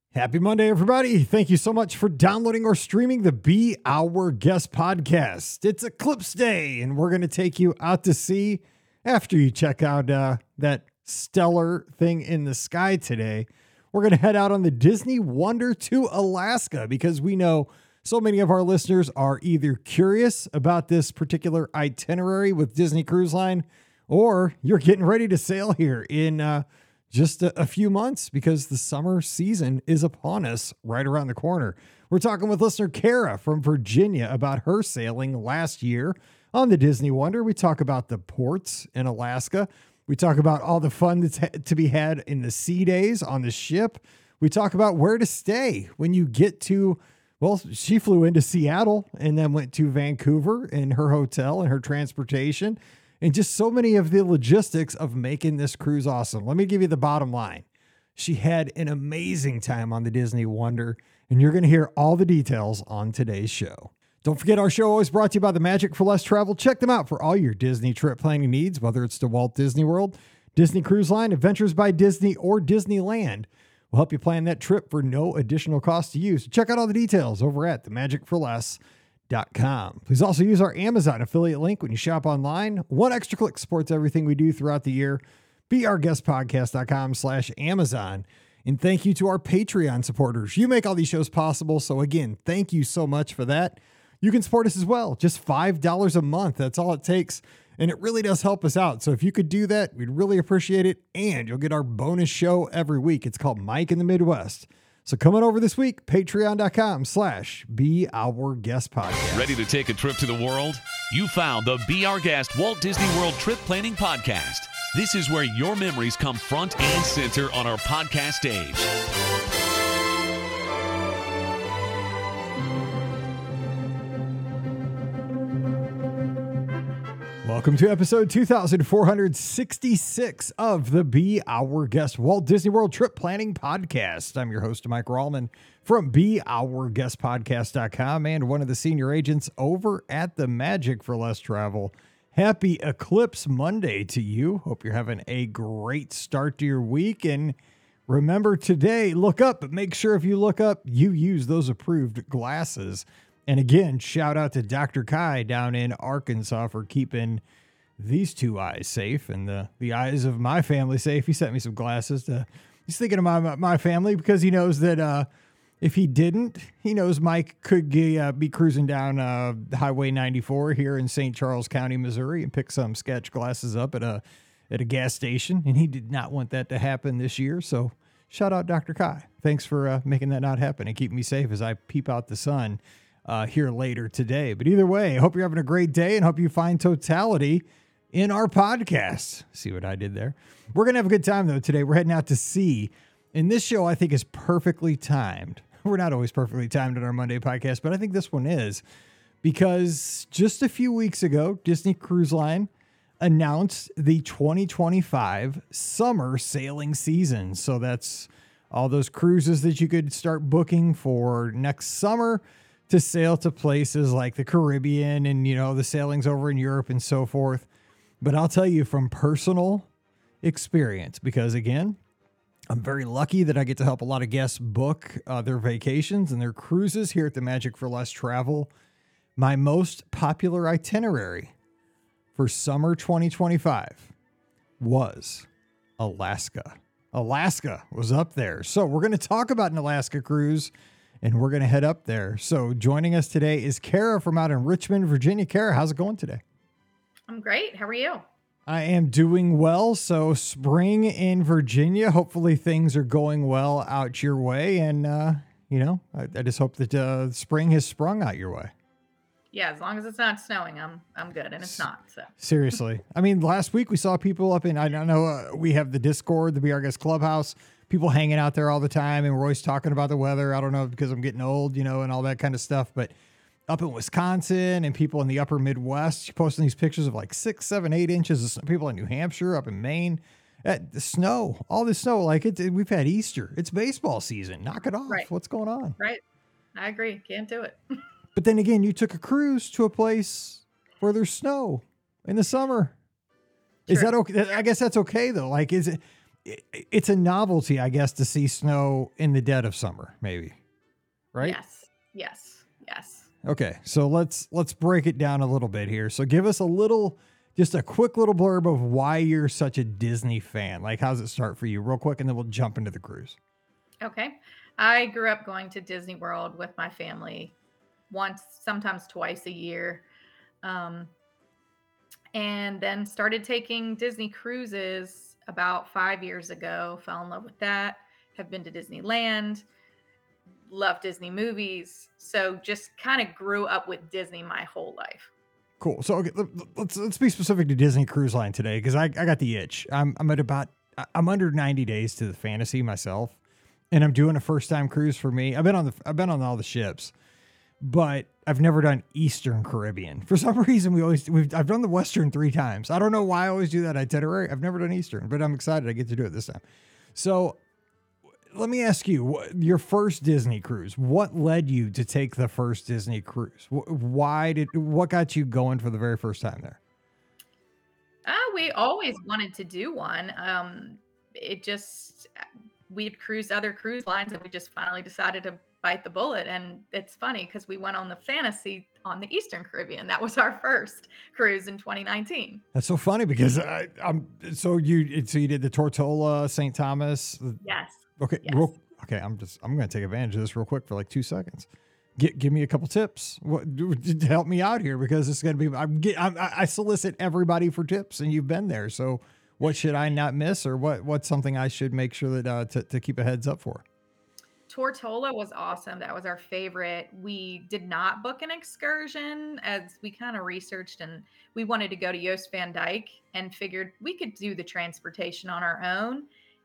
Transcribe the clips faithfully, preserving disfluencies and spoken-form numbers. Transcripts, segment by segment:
Happy Monday, everybody. Thank you so much for downloading or streaming the Be Our Guest podcast. It's Eclipse Day, and we're going to take you out to sea after you check out uh, that stellar thing in the sky today. We're going to head out on the Disney Wonder to Alaska because we know so many of our listeners are either curious about this particular itinerary with Disney Cruise Line, or you're getting ready to sail here in uh, just a, a few months because the summer season is upon us right around the corner. We're talking with listener Kara from Virginia about her sailing last year on the Disney Wonder. We talk about the ports in Alaska. We talk about all the fun that's ha- to be had in the sea days on the ship. We talk about where to stay when you get to, well, she flew into Seattle and then went to Vancouver in her hotel and her transportation, and just so many of the logistics of making this cruise awesome. Let me give you the bottom line. She had an amazing time on the Disney Wonder, and you're going to hear all the details on today's show. Don't forget, our show always brought to you by the Magic for Less Travel. Check them out for all your Disney trip planning needs, whether it's to Walt Disney World, Disney Cruise Line, Adventures by Disney, or Disneyland. We'll help you plan that trip for no additional cost to you. So check out all the details over at the magic for less dot com. Please also use our Amazon affiliate link when you shop online. One extra click supports everything we do throughout the year. be our guest podcast dot com slash Amazon. And thank you to our Patreon supporters. You make all these shows possible. So again, thank you so much for that. You can support us as well. Just five dollars a month. That's all it takes. And it really does help us out. So if you could do that, we'd really appreciate it. And you'll get our bonus show every week. It's called Mike in the Midwest. So coming over this week, patreon dot com slash Be Our Guest Podcast. Ready to take a trip to the world? You found the Be Our Guest Walt Disney World Trip Planning Podcast. This is where your memories come front and center on our podcast stage. Welcome to episode two thousand four hundred sixty-six of the Be Our Guest Walt Disney World Trip Planning Podcast. I'm your host, Mike Rallman from be our guest podcast dot com and one of the senior agents over at the Magic for Less Travel. Happy Eclipse Monday to you. Hope you're having a great start to your week. And remember today, look up, but make sure if you look up, you use those approved glasses. And again, shout out to Doctor Kai down in Arkansas for keeping these two eyes safe and the, the eyes of my family safe. He sent me some glasses. To, he's thinking of my, my family because he knows that uh, if he didn't, he knows Mike could be, uh, be cruising down uh, Highway ninety-four here in Saint Charles County, Missouri, and pick some sketch glasses up at a at a gas station. And he did not want that to happen this year. So shout out Doctor Kai. Thanks for uh, making that not happen and keeping me safe as I peep out the sun Uh, here later today. But either way, I hope you're having a great day and hope you find totality in our podcast. See what I did there? We're going to have a good time, though, today. We're heading out to sea. And this show, I think, is perfectly timed. We're not always perfectly timed in our Monday podcast, but I think this one is because just a few weeks ago, Disney Cruise Line announced the twenty twenty-five summer sailing season. So that's all those cruises that you could start booking for next summer to sail to places like the Caribbean and, you know, the sailings over in Europe and so forth. But I'll tell you from personal experience, because again, I'm very lucky that I get to help a lot of guests book uh, their vacations and their cruises here at the Magic for Less Travel. My most popular itinerary for summer twenty twenty-five was Alaska. Alaska was up there. So we're going to talk about an Alaska cruise, and we're going to head up there. So joining us today is Kara from out in Richmond, Virginia. Kara, how's it going today? I'm great. How are you? I am doing well. So spring in Virginia, hopefully things are going well out your way. And, uh, you know, I, I just hope that uh, spring has sprung out your way. Yeah, as long as it's not snowing, I'm I'm good, and it's not. So seriously, I mean, last week we saw people up in, I don't know, uh, we have the Discord, the Be Our Guest Clubhouse, people hanging out there all the time, and we're always talking about the weather. I don't know, because I'm getting old, you know, and all that kind of stuff. But up in Wisconsin and people in the upper Midwest posting these pictures of like six, seven, eight inches of people in New Hampshire, up in Maine. Uh, the snow, all this snow, like it, it, we've had Easter. It's baseball season. Knock it off. Right. What's going on? Right. I agree. Can't do it. But then again, you took a cruise to a place where there's snow in the summer. True. Is that okay? I guess that's okay though. Like, is it, it, it's a novelty, I guess, to see snow in the dead of summer, maybe. Right? Yes. Yes. Yes. Okay. So let's let's break it down a little bit here. So give us a little, just a quick little blurb of why you're such a Disney fan. Like, how's it start for you real quick? And then we'll jump into the cruise. Okay. I grew up going to Disney World with my family once, sometimes twice a year. Um, and then started taking Disney cruises about five years ago. Fell in love with that. Have been to Disneyland. Love Disney movies. So just kind of grew up with Disney my whole life. Cool. So okay, let's let's be specific to Disney Cruise Line today, because I, I got the itch. I'm I'm at about I'm under ninety days to the fantasy myself, and I'm doing a first time cruise for me. I've been on the I've been on all the ships, but I've never done Eastern Caribbean. For some reason, we always we've I've done the Western three times. I don't know why I always do that itinerary. I've never done Eastern, but I'm excited I get to do it this time. So let me ask you, your first Disney cruise, what led you to take the first Disney cruise? Why did, what got you going for the very first time there? Uh, we always wanted to do one. Um, it just, we'd cruised other cruise lines and we just finally decided to bite the bullet. And it's funny because we went on the Fantasy on the Eastern Caribbean. That was our first cruise in twenty nineteen. That's so funny because I, I'm, so you, so you did the Tortola, Saint Thomas. Yes. Okay. Yes. Real, okay. I'm just, I'm going to take advantage of this real quick for like two seconds. Get, give me a couple tips. What, to help me out here, because it's going to be, I'm get, I'm, I solicit everybody for tips and you've been there. So what should I not miss, or what, what's something I should make sure that, uh, to, to keep a heads up for? Tortola was awesome. That was our favorite. We did not book an excursion, as we kind of researched, and we wanted to go to Jost Van Dyke and figured we could do the transportation on our own.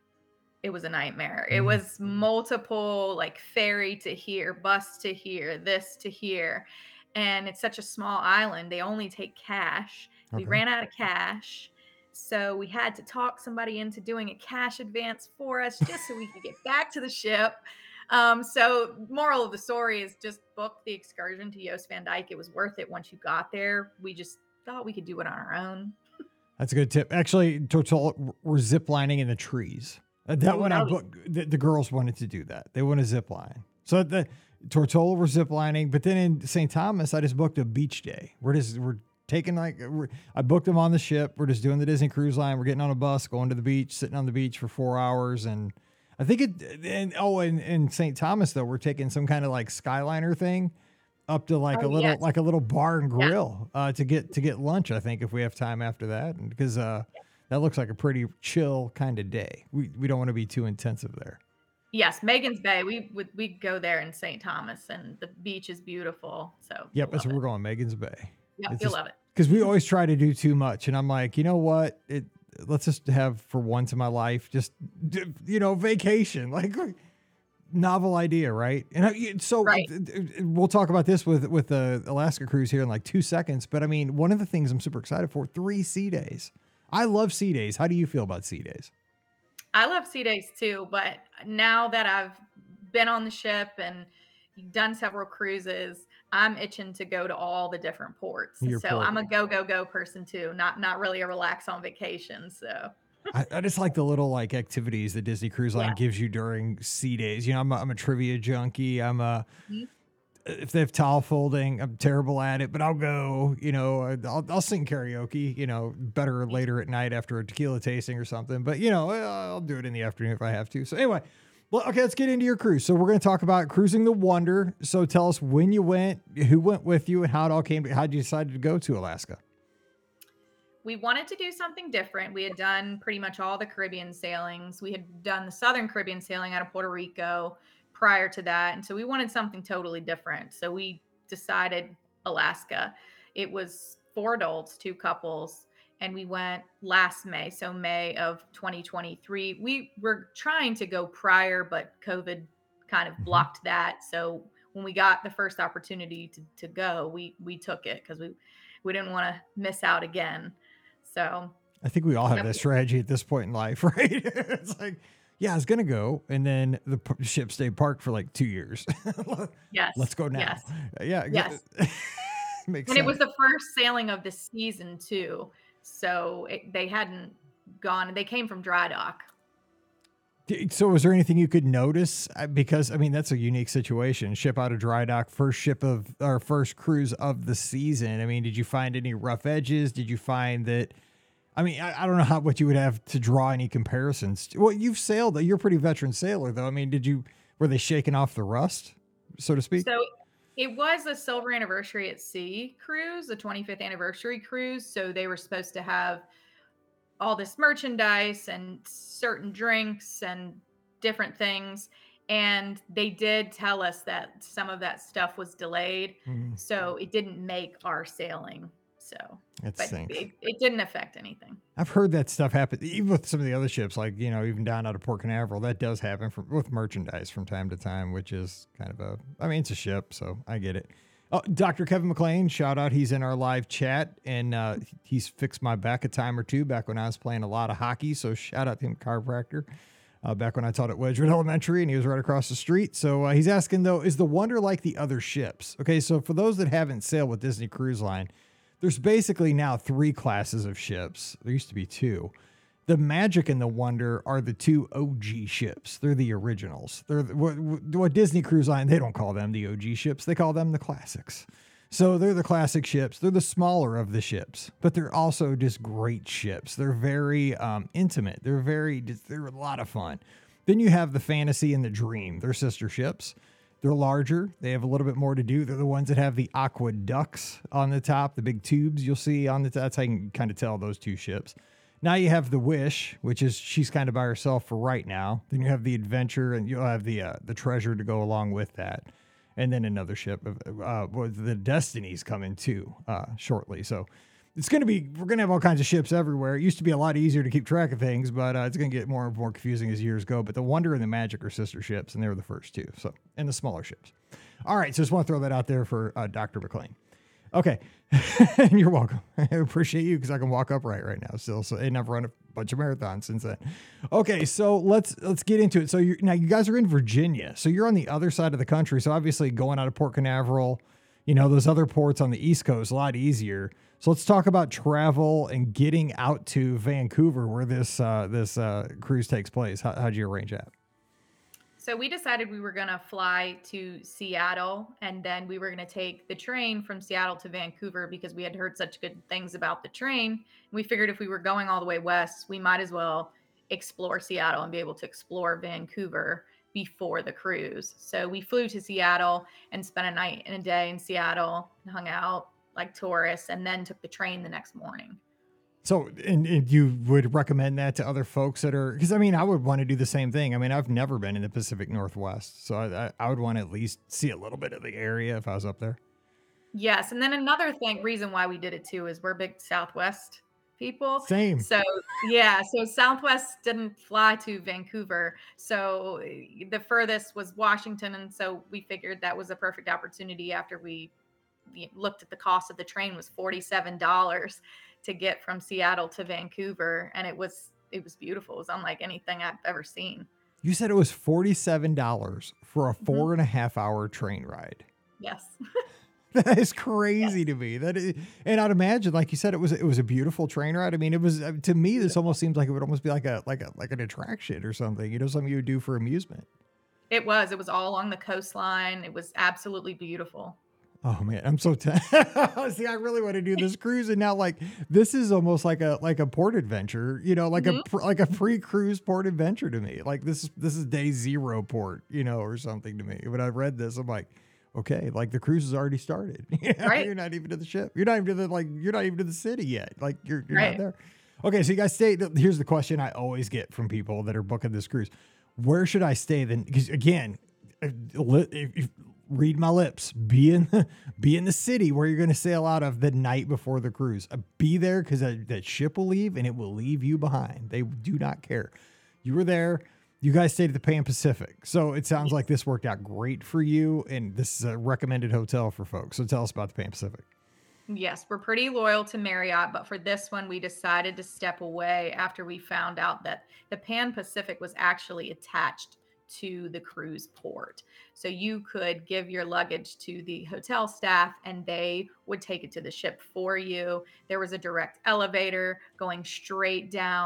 It was a nightmare. It was multiple, like, ferry to here, bus to here, this to here. And it's such a small island. They only take cash. Okay. We ran out of cash. So we had to talk somebody into doing a cash advance for us just so we could get back to the ship. Um, so moral of the story is just book the excursion to Jost Van Dyke. It was worth it once you got there. We just thought we could do it on our own. That's a good tip. Actually, Tortola, we're ziplining in the trees. Uh, that Ooh, one, I booked, the, the girls wanted to do that. They want to zip line. So the Tortola, we're zip lining, but then in Saint Thomas, I just booked a beach day. We're just, we're taking like, we're, I booked them on the ship. We're just doing the Disney Cruise Line. We're getting on a bus, going to the beach, sitting on the beach for four hours. And I think it, and oh, and in Saint Thomas though, we're taking some kind of like Skyliner thing up to like oh, a little, yes. like a little bar and grill, yeah. uh, to get, to get lunch. I think if we have time after that, and because, uh, yeah. that looks like a pretty chill kind of day. We we don't want to be too intensive there. Yes, Magens Bay. We would we go there in Saint Thomas, and the beach is beautiful. So yep, that's where we're going, Magens Bay. Yep, it's you'll just, love it. Because we always try to do too much, and I'm like, you know what? It let's just have for once in my life, just you know, vacation, like novel idea, right? And I, so right. we'll talk about this with with the Alaska cruise here in like two seconds. But I mean, one of the things I'm super excited for: three sea days. I love sea days. How do you feel about sea days? I love sea days too, but now that I've been on the ship and done several cruises, I'm itching to go to all the different ports. Your so port. I'm a go, go, go person too, not not really a relax on vacation. So I, I just like the little like activities that Disney Cruise Line yeah. gives you during sea days. You know, I'm a, I'm a trivia junkie. I'm a mm-hmm. If they have towel folding, I'm terrible at it, but I'll go, you know, I'll, I'll sing karaoke, you know, better later at night after a tequila tasting or something, but you know, I'll do it in the afternoon if I have to. So anyway, well, okay, let's get into your cruise. So we're going to talk about Cruising the Wonder. So tell us when you went, who went with you, and how it all came, how you decided to go to Alaska. We wanted to do something different. We had done pretty much all the Caribbean sailings. We had done the Southern Caribbean sailing out of Puerto Rico prior to that. And so we wanted something totally different. So we decided Alaska. It was four adults, two couples, and we went last May. So May of twenty twenty-three. We were trying to go prior, but COVID kind of blocked that. So when we got the first opportunity to, to go, we, we took it because we, we didn't want to miss out again. So I think we all have that strategy at this point in life, right? It's like, yeah, I was going to go. And then the p- ship stayed parked for like two years. Yes. Let's go now. Yes. Yeah. Yes. Makes and sense. It was the first sailing of the season too. So it, they hadn't gone, they came from dry dock. D- So, was there anything you could notice? Uh, Because I mean, that's a unique situation. Ship out of dry dock, first ship of our first cruise of the season. I mean, did you find any rough edges? Did you find that? I mean, I, I don't know how what you would have to draw any comparisons. To. Well, you've sailed. You're a pretty veteran sailor, though. I mean, did you were they shaking off the rust, so to speak? So it was a silver anniversary at sea cruise, the twenty-fifth anniversary cruise. So they were supposed to have all this merchandise and certain drinks and different things. And they did tell us that some of that stuff was delayed. Mhm. So it didn't make our sailing. So, That but stinks. it, it didn't affect anything. I've heard that stuff happen even with some of the other ships, like you know, even down out of Port Canaveral. That does happen from with merchandise from time to time, which is kind of a. I mean, it's a ship, so I get it. Oh, Doctor Kevin McLean, shout out. He's in our live chat, and uh, he's fixed my back a time or two back when I was playing a lot of hockey. So shout out to him, chiropractor. Uh, back when I taught at Wedgwood Elementary, and he was right across the street. So uh, he's asking though, is the Wonder like the other ships? Okay, so for those that haven't sailed with Disney Cruise Line. There's basically now three classes of ships. There used to be two. The Magic and the Wonder are the two O G ships. They're the originals. They're the, what, what Disney Cruise Line, they don't call them the O G ships. They call them the classics. So they're the classic ships. They're the smaller of the ships, but they're also just great ships. They're very um, intimate. They're very, they're a lot of fun. Then you have the Fantasy and the Dream. They're sister ships. They're larger. They have a little bit more to do. They're the ones that have the aqueducts on the top, the big tubes you'll see on the top. That's how you can kind of tell those two ships. Now you have the Wish, which is she's kind of by herself for right now. Then you have the Adventure, and you'll have the uh, the Treasure to go along with that. And then another ship, uh, with the Destiny's coming too uh, shortly. So it's going to be, we're going to have all kinds of ships everywhere. It used to be a lot easier to keep track of things, but uh, it's going to get more and more confusing as years go. But the Wonder and the Magic are sister ships, and they were the first two. So, and the smaller ships. All right. So just want to throw that out there for uh, Doctor McLean. Okay. And you're welcome. I appreciate you because I can walk upright right now still. So, and I've run a bunch of marathons since then. Okay. So let's, let's get into it. So you now you guys are in Virginia. So you're on the other side of the country. So obviously going out of Port Canaveral, you know, those other ports on the East Coast, a lot easier. So let's talk about travel and getting out to Vancouver, where this uh, this uh, cruise takes place. How, how'd you arrange that? So we decided we were going to fly to Seattle, and then we were going to take the train from Seattle to Vancouver because we had heard such good things about the train. We figured if we were going all the way west, we might as well explore Seattle and be able to explore Vancouver before the cruise. So we flew to Seattle and spent a night and a day in Seattle and hung out like tourists, and then took the train the next morning. So, and, and you would recommend that to other folks that are, because I mean, I would want to do the same thing. I mean, I've never been in the Pacific Northwest, so I, I, I would want to at least see a little bit of the area if I was up there. Yes, and then another thing, reason why we did it too, is we're big Southwest people. Same. So yeah, so Southwest didn't fly to Vancouver. So the furthest was Washington. And so we figured that was a perfect opportunity after we looked at the cost of the train was forty-seven dollars to get from Seattle to Vancouver. And it was, it was beautiful. It was unlike anything I've ever seen. You said it was forty-seven dollars for a four mm-hmm. and a half hour train ride. Yes. That is crazy yes. to me. That is, and I'd imagine, like you said, it was it was a beautiful train ride. I mean, it was to me. This almost seems like it would almost be like a like a like an attraction or something. You know, something you would do for amusement. It was. It was all along the coastline. It was absolutely beautiful. Oh man, I'm so t- see. I really want to do this cruise, and now like this is almost like a like a port adventure. You know, like mm-hmm. a like a pre-cruise port adventure to me. Like this is this is day zero port, you know, or something to me. When I read this, I'm like, okay, like the cruise has already started. You know, right. You're not even to the ship. You're not even to the like. You're not even to the city yet. Like you're you're right. not there. Okay, so you guys stay. Here's the question I always get from people that are booking this cruise: where should I stay then? Because again, if, if read my lips. Be in the, be in the city where you're going to sail out of the night before the cruise. Uh, be there because that, that ship will leave and it will leave you behind. They do not care. You were there. You guys stayed at the Pan Pacific. So it sounds like this worked out great for you. And this is a recommended hotel for folks. So tell us about the Pan Pacific. Yes, we're pretty loyal to Marriott, but for this one, we decided to step away after we found out that the Pan Pacific was actually attached to the cruise port. So you could give your luggage to the hotel staff and they would take it to the ship for you. There was a direct elevator going straight down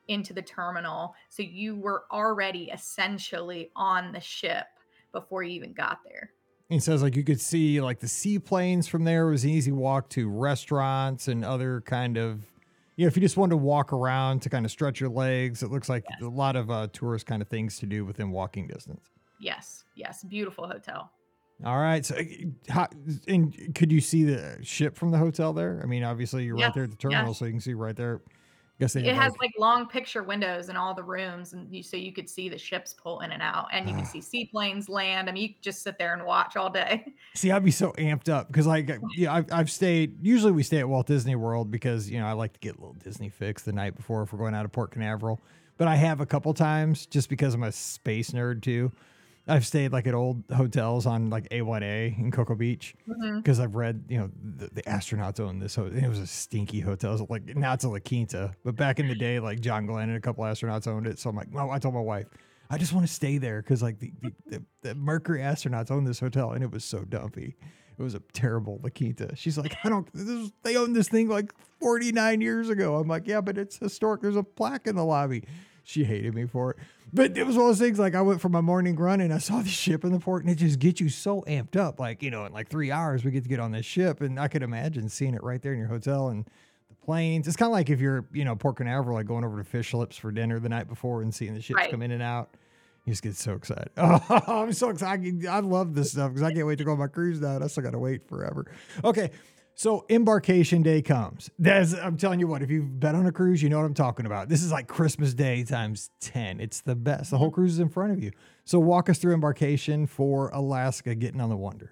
into the terminal. So you were already essentially on the ship before you even got there. It says like you could see like the seaplanes from there. It was an easy walk to restaurants and other kind of, you know, if you just wanted to walk around to kind of stretch your legs, it looks like yes. a lot of uh, tourist kind of things to do within walking distance. Yes. Yes. Beautiful hotel. All right. So, how, and could you see the ship from the hotel there? I mean, obviously you're yes. right there at the terminal, yes. so you can see right there. I guess they it has like, like long picture windows in all the rooms, and you, so you could see the ships pull in and out, and you can see seaplanes land. I mean, you could just sit there and watch all day. See, I'd be so amped up because, like, yeah, I've, I've stayed. Usually, we stay at Walt Disney World because you know I like to get a little Disney fix the night before if we're going out of Port Canaveral. But I have a couple times just because I'm a space nerd too. I've stayed like at old hotels on like A one A in Cocoa Beach because mm-hmm. I've read, you know, the, the astronauts own this hotel. It was a stinky hotel. It was like, now it's a La Quinta, but back in the day, like John Glenn and a couple astronauts owned it. So I'm like, well, I told my wife, I just want to stay there because like the, the, the, the Mercury astronauts own this hotel, and it was so dumpy. It was a terrible La Quinta. She's like, I don't, this is, they owned this thing like forty-nine years ago. I'm like, yeah, but it's historic. There's a plaque in the lobby. She hated me for it. But it was one of those things, like I went for my morning run and I saw the ship in the port, and it just gets you so amped up. Like, you know, in like three hours, we get to get on this ship, and I could imagine seeing it right there in your hotel and the planes. It's kind of like if you're, you know, Port Canaveral, like going over to Fish Lips for dinner the night before and seeing the ships right. come in and out. You just get so excited. Oh, I'm so excited. I love this stuff because I can't wait to go on my cruise now. I still got to wait forever. Okay. So embarkation day comes. That's, I'm telling you what, if you've been on a cruise, you know what I'm talking about. This is like Christmas Day times ten. It's the best. The whole cruise is in front of you. So walk us through embarkation for Alaska, getting on the Wonder.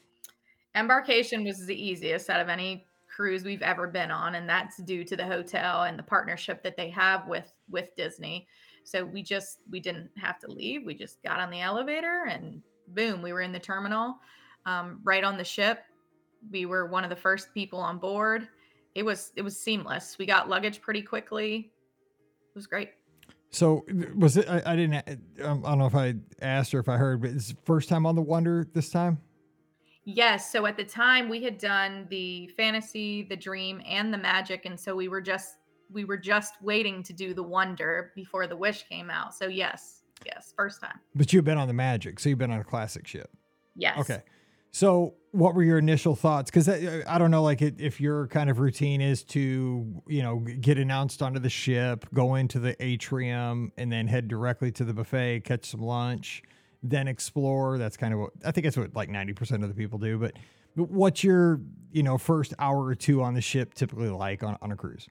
Embarkation was the easiest out of any cruise we've ever been on, and that's due to the hotel and the partnership that they have with, with Disney. So we just, we didn't have to leave. We just got on the elevator and boom, we were in the terminal, um, right on the ship. We were one of the first people on board. It was it was seamless. We got luggage pretty quickly. It was great. So was it? I, I didn't. I don't know if I asked or if I heard, but it's first time on the Wonder this time. Yes. So at the time we had done the Fantasy, the Dream, and the Magic, and so we were just we were just waiting to do the Wonder before the Wish came out. So yes, yes, first time. But you've been on the Magic, so you've been on a classic ship. Yes. Okay. So what were your initial thoughts? Because I, I don't know, like it, if your kind of routine is to, you know, get announced onto the ship, go into the atrium, and then head directly to the buffet, catch some lunch, then explore. That's kind of what, I think that's what like ninety percent of the people do. But, but what's your, you know, first hour or two on the ship typically like on, on a cruise?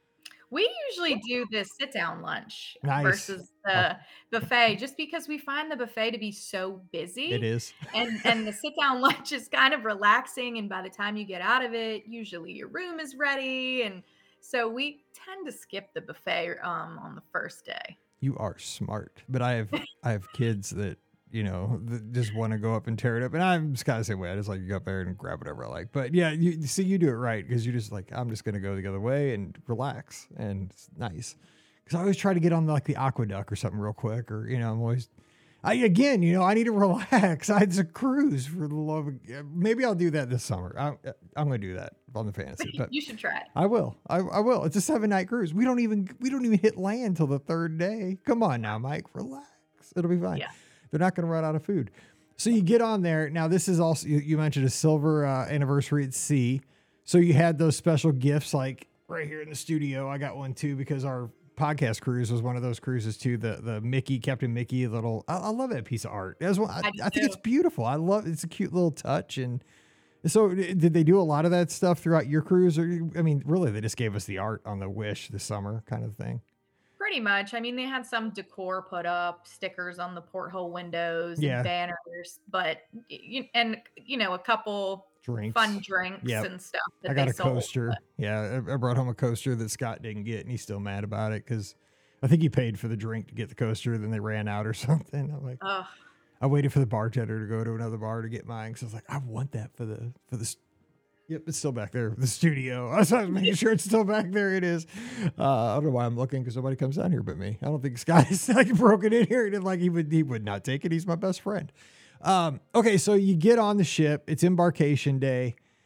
We usually do the sit down lunch nice. versus the oh. buffet, just because we find the buffet to be so busy. It is. And and the sit down lunch is kind of relaxing. And by the time you get out of it, usually your room is ready. And so we tend to skip the buffet um, on the first day. You are smart. But I have I have kids that, you know, that just want to go up and tear it up. And I'm just kind of the same way. I just like to go up there and grab whatever I like. But yeah, you see, you do it right because you're just like, I'm just going to go the other way and relax. And it's nice. Because I always try to get on like the aqueduct or something real quick. Or, you know, I'm always, I again, you know, I need to relax. I It's a cruise for the love of, maybe I'll do that this summer. I, I'm going to do that on the Fantasy. But you should try it. I will. I, I will. It's a seven night cruise. We don't even, we don't even hit land till the third day. Come on now, Mike, relax. It'll be fine. Yeah. They're not going to run out of food. So you get on there. Now, this is also, you, you mentioned a silver uh, anniversary at sea. So you had those special gifts like right here in the studio. I got one too because our podcast cruise was one of those cruises too. The the Mickey, Captain Mickey little, I, I love that piece of art. As well, I, I, I think it's beautiful. I love it's a cute little touch. And so did they do a lot of that stuff throughout your cruise? Or, I mean, really, they just gave us the art on the Wish this summer kind of thing. Pretty much. I mean, they had some decor put up, stickers on the porthole windows, yeah. and banners, but and you know, a couple drinks, fun drinks yep. and stuff. That I got they a sold, coaster. But. Yeah, I brought home a coaster that Scott didn't get, and he's still mad about it because I think he paid for the drink to get the coaster, then they ran out or something. I'm like, Ugh. I waited for the bartender to go to another bar to get mine because I was like, I want that for the for the. Yep, it's still back there. The studio. I was making sure it's still back there. It is. Uh, I don't know why I'm looking because nobody comes down here but me. I don't think Scott is like broken in here. And like he would, he would not take it. He's my best friend. Um, okay, so you get on the ship. It's embarkation day.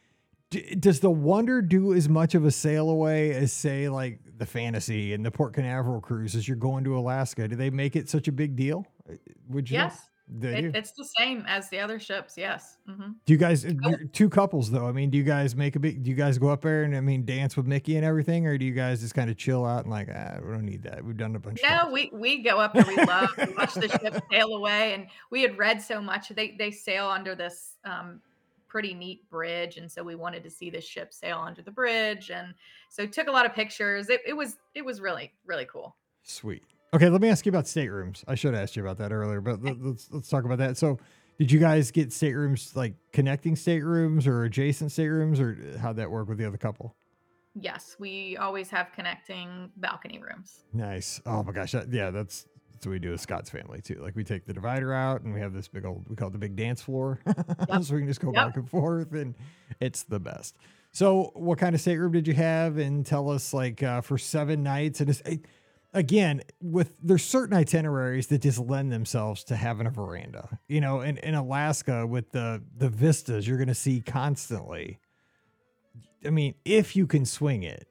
D- Does the Wonder do as much of a sail away as, say, like the Fantasy and the Port Canaveral cruise as you're going to Alaska? Do they make it such a big deal? Would you? Yes. They It, do. it's the same as the other ships. Yes. hmm Do you guys, you're two couples though? I mean, do you guys make a big, do you guys go up there and I mean, dance with Mickey and everything? Or do you guys just kind of chill out and like, ah, we don't need that. We've done a bunch of No, times. we we go up there. We love to watch the ship sail away, and we had read so much. They they sail under this um, pretty neat bridge, and so we wanted to see the ship sail under the bridge, and so took a lot of pictures. It, it was it was really really cool. Sweet. Okay, let me ask you about staterooms. I should have asked you about that earlier, but let- let's let's talk about that. So, did you guys get staterooms like connecting staterooms or adjacent staterooms, or how'd that work with the other couple? Yes, we always have connecting balcony rooms. Nice. Oh my gosh, that, yeah, that's that's what we do with Scott's family too. Like we take the divider out and we have this big old, we call it the big dance floor, Yep. so we can just go Yep. back and forth, and it's the best. So, what kind of stateroom did you have? And tell us, like, uh, for seven nights, and it's, it, again, with there's certain itineraries that just lend themselves to having a veranda. You know, in, in Alaska with the the vistas you're going to see constantly. I mean, if you can swing it,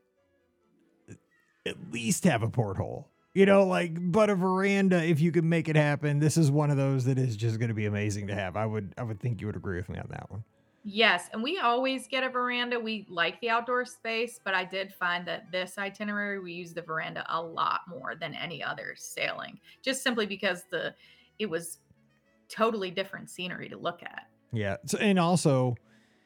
at least have a porthole. You know, like, but a veranda, if you can make it happen, this is one of those that is just going to be amazing to have. I would, I would think you would agree with me on that one. Yes, and we always get a veranda. We like the outdoor space, but I did find that this itinerary we use the veranda a lot more than any other sailing, just simply because the it was totally different scenery to look at. Yeah. So, and also,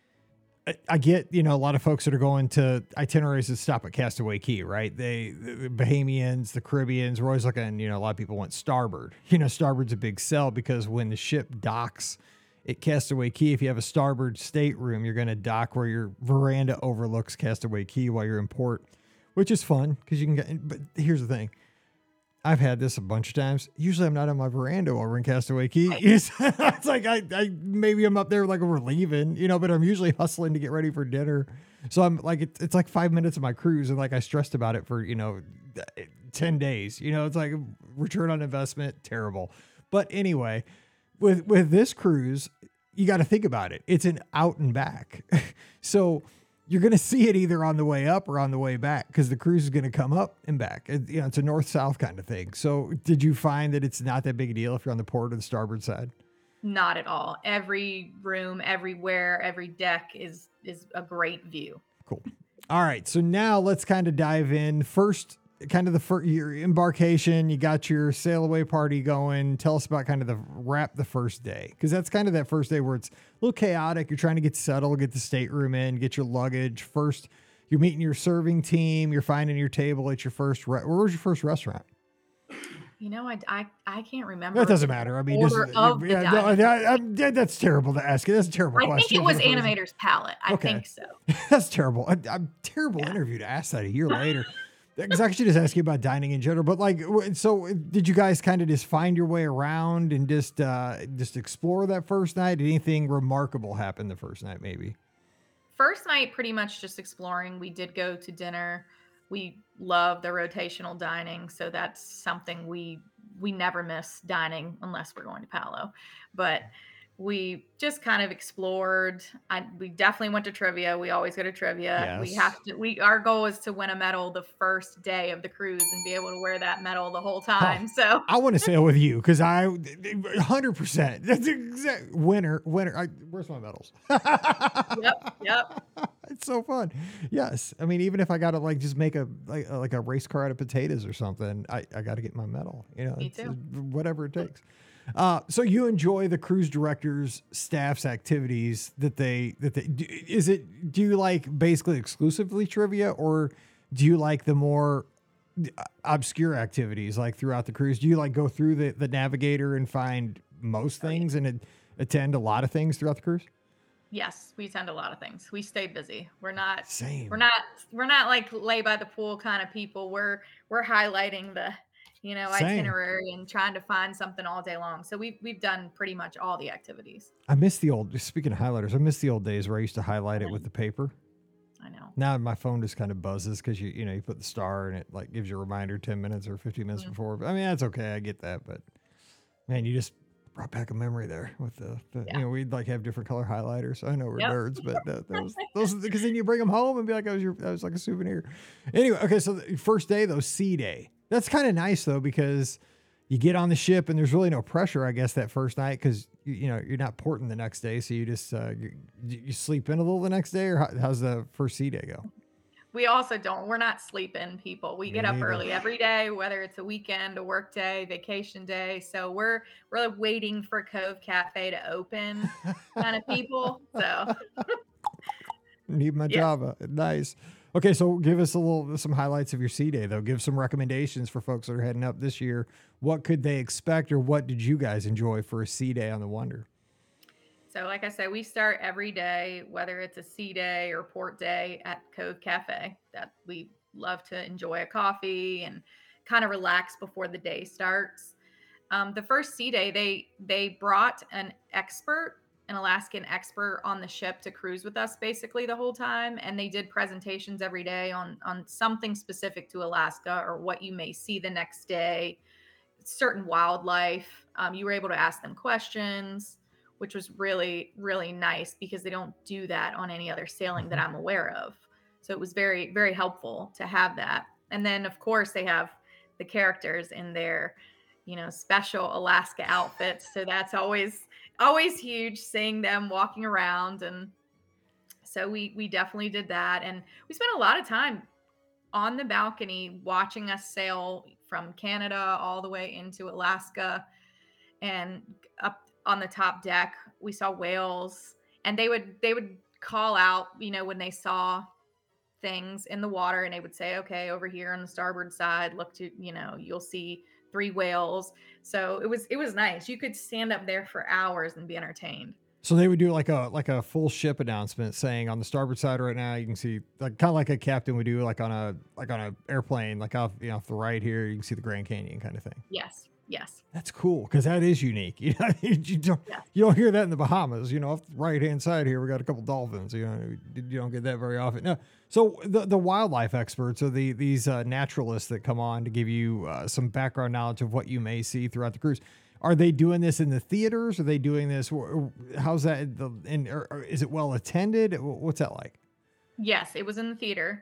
I, I get, you know, a lot of folks that are going to itineraries that stop at Castaway Cay, right? They, the, the Bahamians, the Caribbeans, we're always looking, you know, a lot of people want starboard. You know, starboard's a big sell because when the ship docks at Castaway Cay, if you have a starboard stateroom, you're going to dock where your veranda overlooks Castaway Cay while you're in port, which is fun because you can get, but here's the thing. I've had this a bunch of times. Usually I'm not on my veranda while we're in Castaway Cay. It's, it's like, I, I, maybe I'm up there like we're leaving, you know, but I'm usually hustling to get ready for dinner. So I'm like, it's, it's like five minutes of my cruise. And like, I stressed about it for, you know, ten days, you know, it's like return on investment, terrible. But anyway, with, with this cruise, you got to think about it. It's an out and back. So you're going to see it either on the way up or on the way back because the cruise is going to come up and back. It, you know, it's a north-south kind of thing. So did you find that it's not that big a deal if you're on the port or the starboard side? Not at all. Every room, everywhere, every deck is is a great view. Cool. All right. So now let's kind of dive in. First, kind of the first, your embarkation, you got your sail away party going. Tell us about kind of the wrap the first day. Cause that's kind of that first day where it's a little chaotic. You're trying to get settled, get the stateroom in, get your luggage. First, you're meeting your serving team. You're finding your table at your first, re- where was your first restaurant? You know, I, I, I can't remember. That doesn't matter. I mean, this order is, of the yeah, no, dining. I, I, that's terrible to ask you. That's a terrible I question. think it was for the first- Animator's Palette. I Okay. think so. That's terrible. I, I'm terrible Yeah. interview to ask that a year later. Because I should just ask you about dining in general. But like, w- so did you guys kind of just find your way around and just uh, just explore that first night? Did anything remarkable happen the first night? Maybe. First night, pretty much just exploring. We did go to dinner. We love the rotational dining, so that's something we we never miss dining unless we're going to Palo. But we just kind of explored. I we definitely went to trivia. We always go to trivia. We Yes. have to. We our goal is to win a medal the first day of the cruise and be able to wear that medal the whole time. So I want to sail with you because I, one hundred percent. That's exact winner. Winner. I, where's my medals? yep, yep. It's so fun. Yes. I mean, even if I got to like just make a like, a- like a race car out of potatoes or something, I, I got to get my medal, you know, Me it's- too. whatever it takes. Uh, so you enjoy the cruise director's staff's activities that they, that they, do, is it, do you like basically exclusively trivia or do you like the more obscure activities like throughout the cruise? Do you like go through the, the navigator and find most things and it, attend a lot of things throughout the cruise? Yes, we attend a lot of things. We stay busy. We're not Same. we're not we're not like lay by the pool kind of people. We're we're highlighting the, you know, Same. itinerary and trying to find something all day long. So we've we've done pretty much all the activities. I miss the old, speaking of highlighters, I miss the old days where I used to highlight it with the paper. I know. Now my phone just kind of buzzes because you you know you put the star and it like gives you a reminder ten minutes or fifteen minutes Mhm. before. I mean that's okay, I get that, but man, you just brought back a memory there with the, the Yeah. you know, we'd like have different color highlighters. I know we're Yep. nerds, but that, that was those because then you bring them home and be like, "I was your, that was like a souvenir." Anyway, okay, so the first day though, sea day. That's kind of nice though because you get on the ship and there's really no pressure, I guess, that first night because you, you know you're not porting the next day, so you just uh, you, you sleep in a little the next day, or how, how's the first sea day go? We also don't. We're not sleeping people. We Me get up neither. early every day, whether it's a weekend, a work day, vacation day. So we're we're like waiting for Cove Cafe to open, kind of people. So Need my yeah. Java. Nice. Okay, so give us a little some highlights of your sea day though. Give some recommendations for folks that are heading up this year. What could they expect, or what did you guys enjoy for a sea day on the Wonder? So like I said, we start every day, whether it's a sea day or port day, at Cove Cafe. That we love to enjoy a coffee and kind of relax before the day starts. Um, the first sea day, they they brought an expert, an Alaskan expert on the ship to cruise with us basically the whole time, and they did presentations every day on on something specific to Alaska or what you may see the next day, certain wildlife. Um, you were able to ask them questions, which was really, really nice because they don't do that on any other sailing that I'm aware of. So it was very, very helpful to have that. And then, of course, they have the characters in their, you know, special Alaska outfits. So that's always, always huge seeing them walking around. And so we, we definitely did that. And we spent a lot of time on the balcony watching us sail from Canada all the way into Alaska, and up on the top deck we saw whales, and they would they would call out, you know, when they saw things in the water, and they would say, okay, over here on the starboard side, look to, you know, you'll see three whales. So it was it was nice. You could stand up there for hours and be entertained. So they would do like a like a full ship announcement saying on the starboard side right now you can see like kind of like a captain would do like on a like on a airplane, like off, you know, off the right here you can see the Grand Canyon kind of thing. Yes. Yes. That's cool because that is unique. You know, you don't Yes. you don't hear that in the Bahamas. You know, off the right hand side here we got a couple dolphins. You know, you don't get that very often. No. So the the wildlife experts or the these uh, naturalists that come on to give you uh, some background knowledge of what you may see throughout the cruise. Are they doing this in the theaters? Are they doing this? How's that? The and or, or is it well attended? What's that like? Yes, it was in the theater,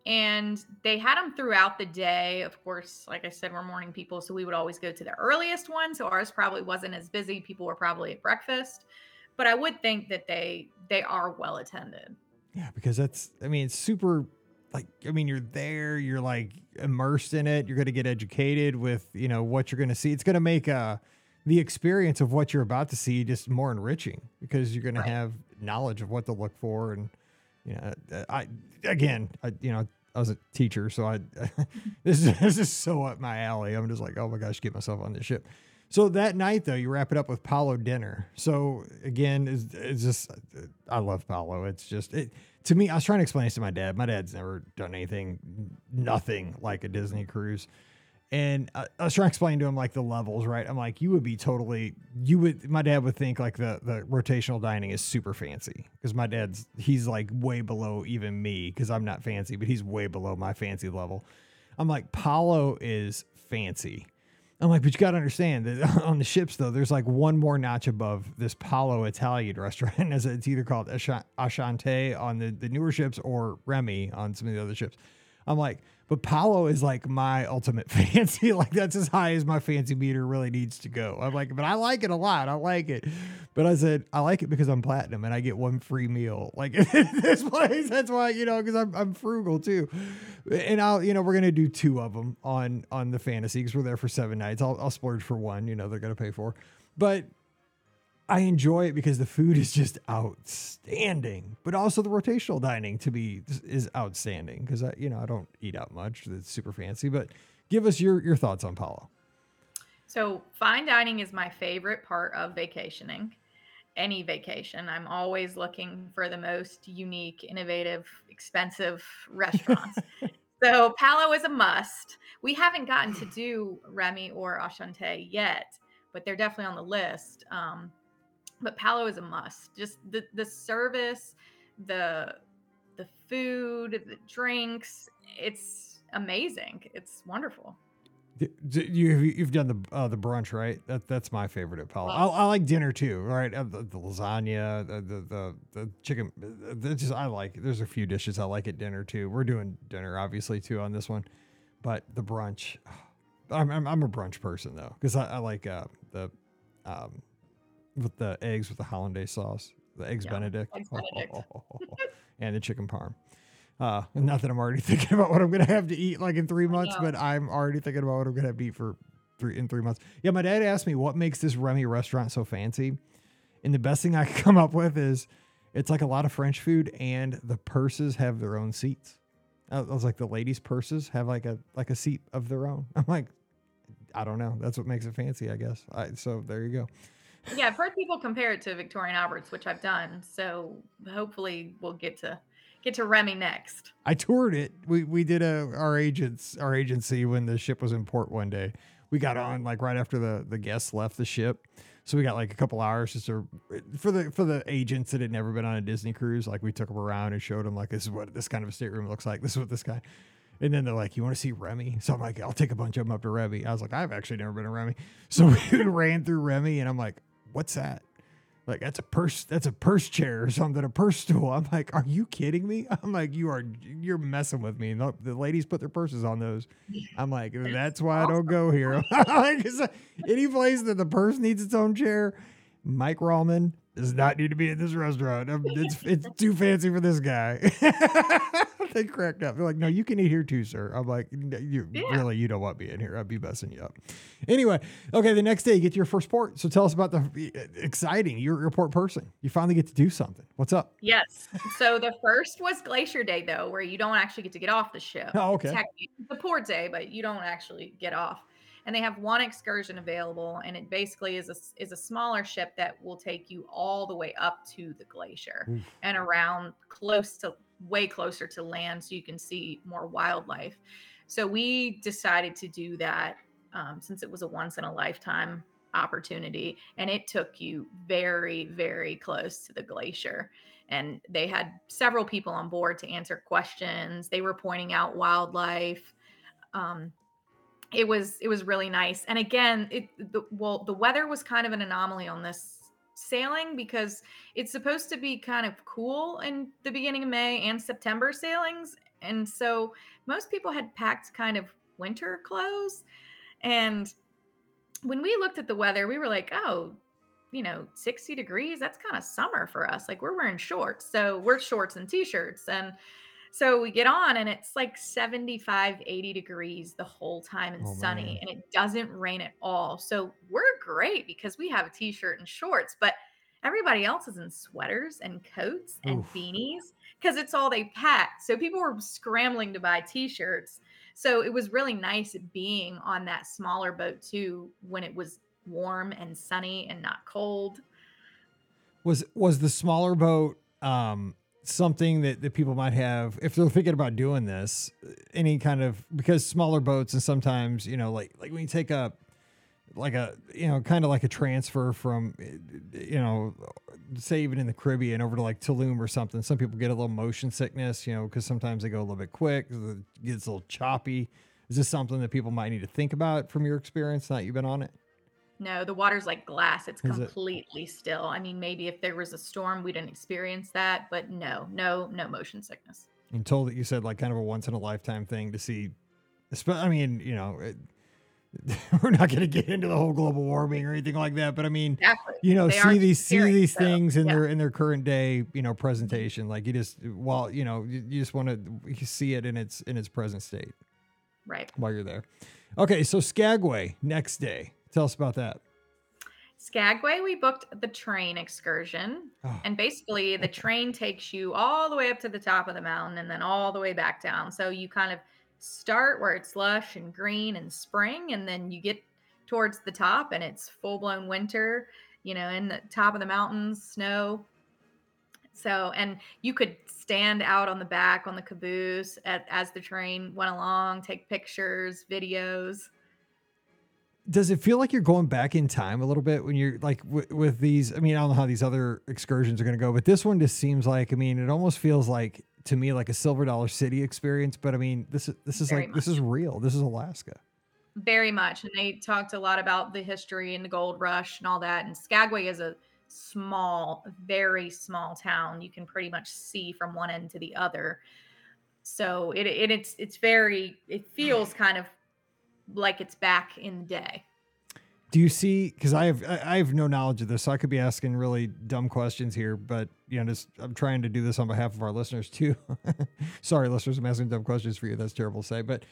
and they had them throughout the day. Of course, like I said, we're morning people, so we would always go to the earliest one. So ours probably wasn't as busy. People were probably at breakfast, but I would think that they they are well attended. Yeah, because that's, I mean, it's super, like, I mean, you're there, you're like immersed in it. You're going to get educated with, you know, what you're going to see. It's going to make uh, the experience of what you're about to see just more enriching because you're going Right. to have knowledge of what to look for. And, you know, I, again, I, you know, I was a teacher, so I, this is, this is so up my alley. I'm just like, oh my gosh, get myself on this ship. So that night though, you wrap it up with Palo dinner. So again, it's, it's just, I love Palo. It's just, it, to me, I was trying to explain this to my dad. My dad's never done anything, nothing like a Disney cruise. And I, I was trying to explain to him like the levels, right? I'm like, you would be totally, you would, my dad would think like the, the rotational dining is super fancy because my dad's, he's like way below even me because I'm not fancy, but he's way below my fancy level. I'm like, Palo is fancy. I'm like, but you got to understand that on the ships, though, there's like one more notch above this Palo Italian restaurant. As it's either called Ashante on the, the newer ships or Remy on some of the other ships. I'm like, but Palo is like my ultimate fancy. Like that's as high as my fancy meter really needs to go. I'm like, but I like it a lot. I like it. But I said, I like it because I'm platinum and I get one free meal. Like this place, that's why, you know, because I'm, I'm frugal too. And I'll, you know, we're going to do two of them on, on the fantasy because we're there for seven nights. I'll, I'll splurge for one, you know, they're going to pay for, but I enjoy it because the food is just outstanding, but also the rotational dining to me is outstanding because I, you know, I don't eat out much. It's super fancy, but give us your, your thoughts on Palo. So fine dining is my favorite part of vacationing. Any vacation, I'm always looking for the most unique, innovative, expensive restaurants. So Palo is a must. We haven't gotten to do Remy or Ashante yet, but they're definitely on the list. Um, But Palo is a must. Just the, the service, the the food, the drinks, it's amazing. It's wonderful. D- d- You you've done the uh, the brunch, right? That that's my favorite at Palo. I, I like dinner too, right? Uh, The, the lasagna, the the the, the chicken. uh, the- Just I like. There's a few dishes I like at dinner too. We're doing dinner obviously too on this one, but the brunch. I'm I'm, I'm a brunch person though because I, I like uh, the um with the eggs with the hollandaise sauce, the eggs Yeah, Benedict, eggs Benedict. and the chicken parm. Uh, not that I'm already thinking about what I'm gonna have to eat like in three months, know. but I'm already thinking about what I'm gonna have to eat for three in three months. Yeah, my dad asked me what makes this Remy restaurant so fancy, and the best thing I could come up with is it's like a lot of French food, and the purses have their own seats. I I was like, the ladies' purses have like a like a seat of their own. I'm like, I don't know. That's what makes it fancy, I guess. I, so there you go. Yeah, I've heard people compare it to Victorian Alberts, which I've done. So hopefully we'll get to get to Remy next. I toured it. We we did a our agents our agency when the ship was in port one day. We got on like right after the the guests left the ship, so we got like a couple hours just to for the for the agents that had never been on a Disney cruise. Like we took them around and showed them like this is what this kind of a stateroom looks like. This is what this guy. And then they're like, "You want to see Remy?" So I'm like, "I'll take a bunch of them up to Remy." I was like, "I've actually never been to Remy," so we ran through Remy, and I'm like, "What's that?" Like, that's a purse, that's a purse chair or something, a purse stool. I'm like, are you kidding me? I'm like, you are, you're messing with me. And the, the ladies put their purses on those. I'm like, that's why I don't go here. Like, it's like, any place that the purse needs its own chair, Mike Rallman does not need to be at this restaurant. Um, It's it's too fancy for this guy. They cracked up. They're like, no, you can eat here too, sir. I'm like, "No, you Yeah. really, you don't want me in here. I'd be messing you up. Anyway, okay, the next day you get to your first port. So tell us about the exciting. You're a port person. You finally get to do something. What's up? Yes. So the first was Glacier Day, though, where you don't actually get to get off the ship. Oh, okay. Technically, it's a port day, but you don't actually get off. And they have one excursion available, and it basically is a is a smaller ship that will take you all the way up to the glacier Oof. and around close to way closer to land, so you can see more wildlife. So we decided to do that um, since it was a once in a lifetime opportunity, and it took you very, very close to the glacier. And they had several people on board to answer questions. They were pointing out wildlife. Um, it was it was really nice. And again, it the, well, the weather was kind of an anomaly on this sailing because it's supposed to be kind of cool in the beginning of May and September sailings. And so most people had packed kind of winter clothes. And when we looked at the weather, we were like, oh, you know, sixty degrees, that's kind of summer for us. Like we're wearing shorts. So we're shorts and t-shirts. And so we get on and it's like seventy-five, eighty degrees the whole time and Oh, sunny, man. and it doesn't rain at all. So we're great because we have a t-shirt and shorts, but everybody else is in sweaters and coats and Oof. beanies because it's all they packed. So people were scrambling to buy t-shirts. So it was really nice being on that smaller boat too when it was warm and sunny and not cold. Was was the smaller boat um, something that, that people might have if they're thinking about doing this? Any kind of because smaller boats and sometimes you know like like when you take a like a you know kind of like a transfer from you know say even in the Caribbean over to like Tulum or something. Some people get a little motion sickness, you know, because sometimes they go a little bit quick, it gets a little choppy. Is this something that people might need to think about from your experience? Now that you've been on it. No, the water's like glass. It's Is it? completely still. I mean, maybe if there was a storm, we didn't experience that, but no, no, no motion sickness. And told that you said like kind of a once in a lifetime thing to see. espe- I mean, you know, it, we're not going to get into the whole global warming or anything like that, but I mean, Exactly. you know, They are see these see scary, these so, things in yeah. their in their current day, you know, presentation. Like you just while you know you, you just want to see it in its in its present state Right. while you're there. Okay, so Skagway next day. Tell us about that. Skagway, we booked the train excursion. Oh. And basically, the train takes you all the way up to the top of the mountain and then all the way back down. So you kind of start where it's lush and green and spring, and then you get towards the top and it's full blown winter, you know, in the top of the mountains, snow. So, and you could stand out on the back on the caboose at, as the train went along, take pictures, videos. Does it feel like you're going back in time a little bit when you're like w- with these? I mean, I don't know how these other excursions are going to go, but this one just seems like, I mean, it almost feels like to me like a Silver Dollar City experience. But I mean, this is this is Very like this is real. This is Alaska. Very much. And they talked a lot about the history and the gold rush and all that. And Skagway is a small, very small town. You can pretty much see from one end to the other. So it, it it's it's very it feels kind of like it's back in the day. Do you see, because I have I have no knowledge of this, so I could be asking really dumb questions here, but you know, just I'm trying to do this on behalf of our listeners too. Sorry, listeners, I'm asking dumb questions for you. That's terrible to say, but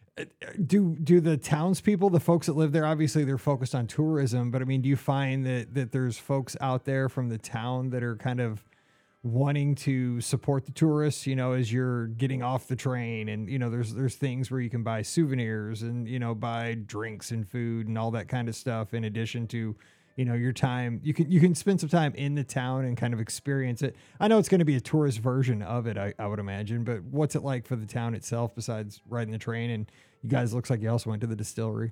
do do the townspeople, the folks that live there, obviously they're focused on tourism, but I mean, do you find that that there's folks out there from the town that are kind of wanting to support the tourists, you know, as you're getting off the train, and you know, there's there's things where you can buy souvenirs and, you know, buy drinks and food and all that kind of stuff, in addition to, you know, your time, you can you can spend some time in the town and kind of experience it. I know it's going to be a tourist version of it, I, I would imagine, but what's it like for the town itself besides riding the train? And you guys, looks like you also went to the distillery.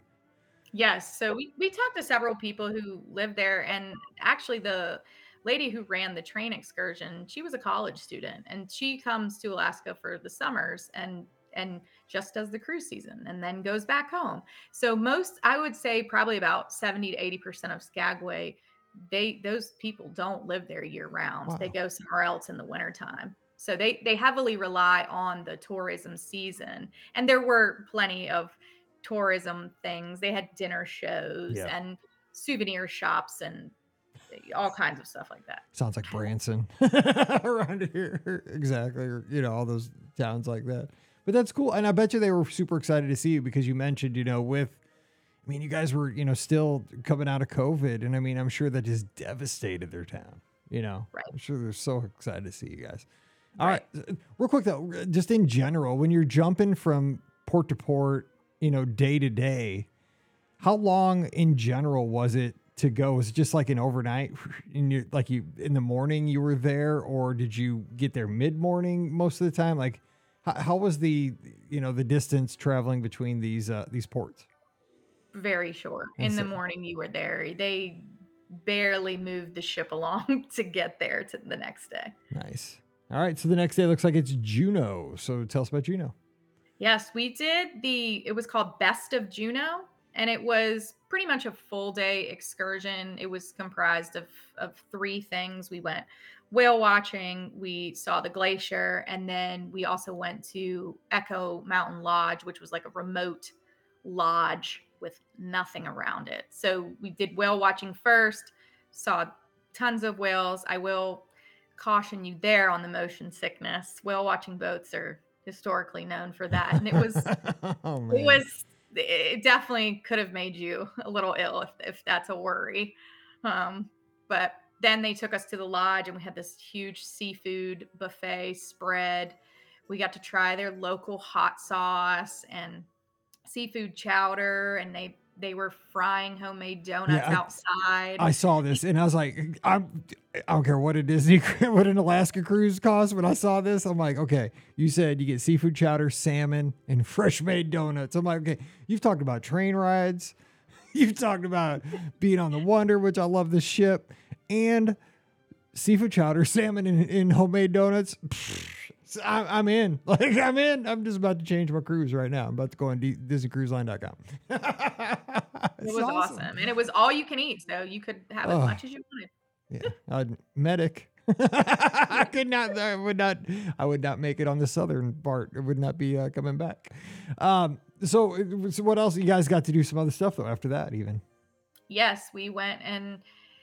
Yes. So we, we talked to several people who live there, and actually the lady who ran the train excursion, she was a college student, and she comes to Alaska for the summers and and just does the cruise season and then goes back home. So most, I would say probably about seventy to eighty percent of Skagway, they those people don't live there year round. Wow. They go somewhere else in the wintertime. So they they heavily rely on the tourism season. And there were plenty of tourism things. They had dinner shows Yeah. and souvenir shops and all kinds of stuff like that. Sounds like Branson around here. Exactly. Or, you know, all those towns like that. But that's cool. And I bet you they were super excited to see you, because you mentioned, you know, with, I mean, you guys were, you know, still coming out of COVID. And I mean, I'm sure that just devastated their town, you know. Right. I'm sure they're so excited to see you guys. All right. right. Real quick, though, just in general, when you're jumping from port to port, you know, day to day, how long in general was it to go? Was it just like an overnight, in you like you in the morning you were there, or did you get there mid morning most of the time? Like, how, how was the, you know, the distance traveling between these uh, these ports? Very short. In the morning you were there. They barely moved the ship along to get there to the next day. Nice. All right. So the next day looks like it's Juneau. So tell us about Juneau. Yes, we did the, it was called Best of Juneau, and it was pretty much a full day excursion. It was comprised of, of three things. We went whale watching, we saw the glacier, and then we also went to Echo Mountain Lodge, which was like a remote lodge with nothing around it. So we did whale watching first, saw tons of whales. I will caution you there on the motion sickness. Whale watching boats are historically known for that. And it was, oh, man. it was, it definitely could have made you a little ill if, if that's a worry. Um, but then they took us to the lodge, and we had this huge seafood buffet spread. We got to try their local hot sauce and seafood chowder, and they they were frying homemade donuts yeah, I, outside. I saw this, and I was like, I'm, I don't care what a Disney, what an Alaska cruise costs. When I saw this, I'm like, okay, you said you get seafood chowder, salmon, and fresh made donuts. I'm like, okay, you've talked about train rides, you've talked about being on the Wonder, which I love the ship, and seafood chowder, salmon, and, and homemade donuts. Pfft, I, I'm in. Like, I'm in. I'm just about to change my cruise right now. I'm about to go on D- Disney Cruise Line dot com. It was awesome. awesome. And it was all you can eat. So you could have as oh, much as you wanted. Yeah. I'd, medic. I could not, I would not, I would not make it on the southern part. It would not be uh, coming back. Um, so, so what else? You guys got to do some other stuff though after that even. Yes, we went, and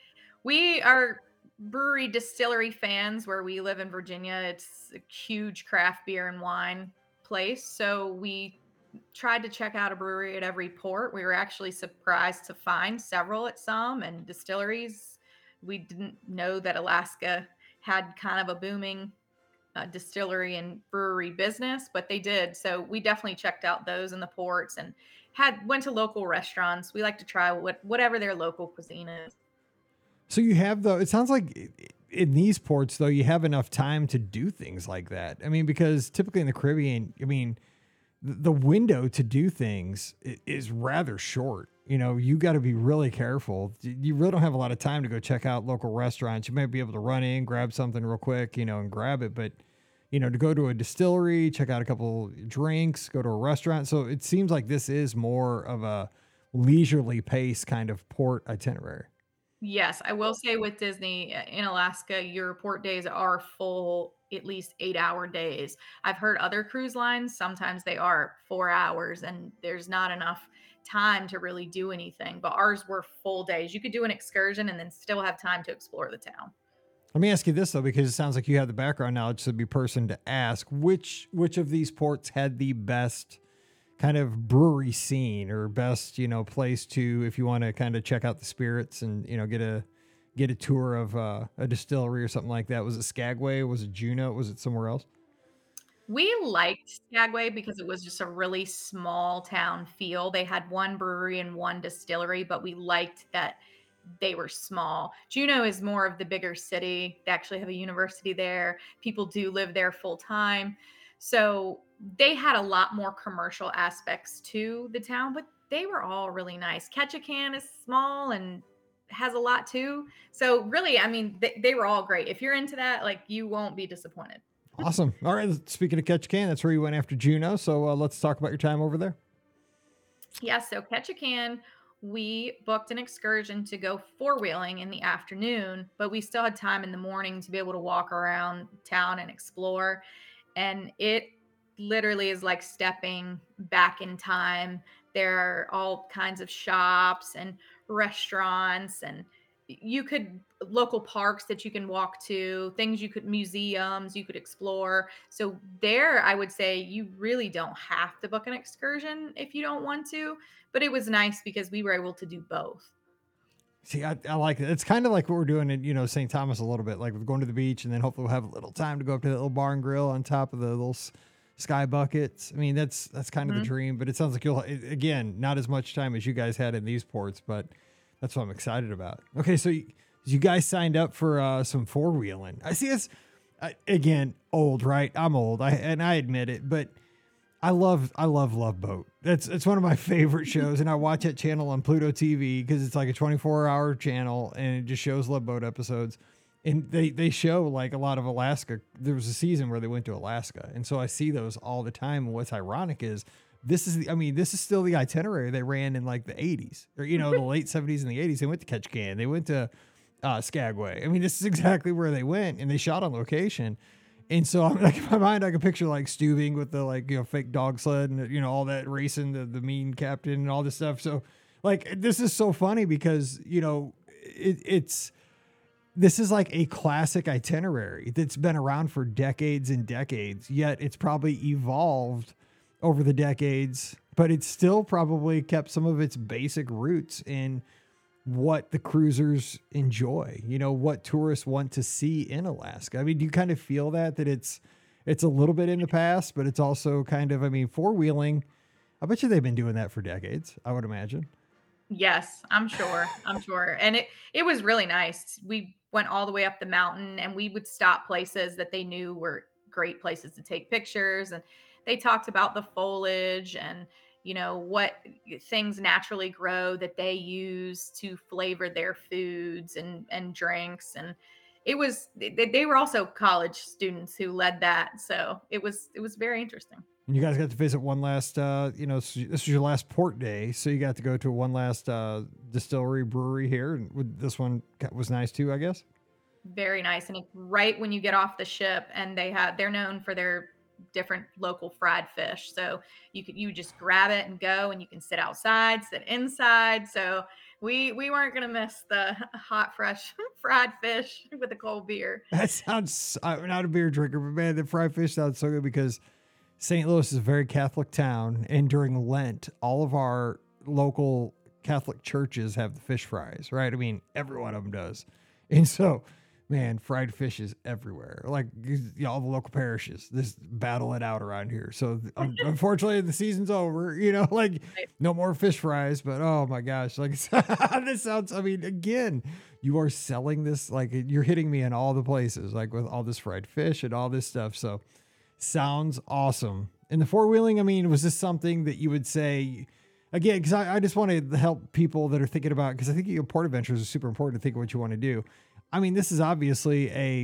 we are brewery distillery fans where we live in Virginia. It's a huge craft beer and wine place. So we tried to check out a brewery at every port. We were actually surprised to find several at some, and distilleries. We didn't know that Alaska had kind of a booming uh, distillery and brewery business, but they did. So we definitely checked out those in the ports, and had went to local restaurants. We like to try what, whatever their local cuisine is. So you have, though, it sounds like in these ports, though, you have enough time to do things like that. I mean, because typically in the Caribbean, I mean, the window to do things is rather short. You know, you got to be really careful. You really don't have a lot of time to go check out local restaurants. You might be able to run in, grab something real quick, you know, and grab it. But you know, to go to a distillery, check out a couple drinks, go to a restaurant. So it seems like this is more of a leisurely pace kind of port itinerary. Yes, I will say with Disney uh, in Alaska, your port days are full, at least eight hour days. I've heard other cruise lines, sometimes they are four hours and there's not enough time to really do anything. But ours were full days. You could do an excursion and then still have time to explore the town. Let me ask you this though, because it sounds like you have the background knowledge to be person to ask which, which of these ports had the best kind of brewery scene or best, you know, place to, if you want to kind of check out the spirits and, you know, get a, get a tour of uh, a distillery or something like that. Was it Skagway? Was it Juneau? Was it somewhere else? We liked Skagway because it was just a really small town feel. They had one brewery and one distillery, but we liked that they were small. Juneau is more of the bigger city. They actually have a university there. People do live there full time. So they had a lot more commercial aspects to the town, but they were all really nice. Ketchikan is small and has a lot too. So really, I mean, they, they were all great. If you're into that, like you won't be disappointed. Awesome. All right. Speaking of Ketchikan, that's where you went after Juneau. So uh, let's talk about your time over there. Yeah. So Ketchikan, we booked an excursion to go four-wheeling in the afternoon, but we still had time in the morning to be able to walk around town and explore. And it literally is like stepping back in time. There are all kinds of shops and restaurants, and you could local parks that you can walk to, things you could museums you could explore. So there, I would say you really don't have to book an excursion if you don't want to, but it was nice because we were able to do both. See, I, I like it. It's kind of like what we're doing in, you know, Saint Thomas a little bit, like we're going to the beach and then hopefully we'll have a little time to go up to that little bar and grill on top of the little s- sky buckets. I mean, that's, that's kind of Mhm. the dream, but it sounds like you'll, again, not as much time as you guys had in these ports, but that's what I'm excited about. Okay. So you, you guys signed up for uh, some four wheeling. I see this I, again, old, right? I'm old. I, and I admit it, but I love, I love Love Boat. That's, it's one of my favorite shows. And I watch that channel on Pluto T V because it's like a twenty-four hour channel and it just shows Love Boat episodes. And they, they show like a lot of Alaska. There was a season where they went to Alaska. And so I see those all the time. And what's ironic is this is the, I mean, this is still the itinerary they ran in like the eighties or, you know, the late seventies and the eighties. They went to Ketchikan. They went to uh, Skagway. I mean, this is exactly where they went and they shot on location. And so I'm like, in my mind, I can picture like Stubing with the like, you know, fake dog sled and, you know, all that racing, the, the mean captain and all this stuff. So like, this is so funny because, you know, it, it's, this is like a classic itinerary that's been around for decades and decades, yet it's probably evolved over the decades, but it's still probably kept some of its basic roots in what the cruisers enjoy, you know, what tourists want to see in Alaska. I mean, do you kind of feel that, that it's, it's a little bit in the past, but it's also kind of, I mean, four wheeling, I bet you they've been doing that for decades, I would imagine. Yes, I'm sure. I'm sure. And it it was really nice. We went all the way up the mountain and we would stop places that they knew were great places to take pictures, and they talked about the foliage and you know what things naturally grow that they use to flavor their foods and and drinks. And it was they, they were also college students who led that, so it was it was very interesting. And you guys got to visit one last, uh, you know, this was your last port day. So you got to go to one last uh, distillery brewery here. And this one was nice too, I guess. Very nice. And it's right when you get off the ship, and they have they're known for their different local fried fish. So you could you just grab it and go, and you can sit outside, sit inside. So we we weren't gonna miss the hot fresh fried fish with a cold beer. That sounds, I'm not a beer drinker, but man, the fried fish sounds so good because Saint Louis is a very Catholic town. And during Lent, all of our local Catholic churches have the fish fries, right? I mean, every one of them does. And so, man, fried fish is everywhere. Like, you know, all the local parishes just battle it out around here. So un- unfortunately, the season's over, you know, like no more fish fries, but oh my gosh, like this sounds, I mean, again, you are selling this, like you're hitting me in all the places, like with all this fried fish and all this stuff. So sounds awesome. And the four wheeling, I mean, was this something that you would say, again, because I, I just want to help people that are thinking about, because I think your port adventures are super important to think of what you want to do. I mean, this is obviously a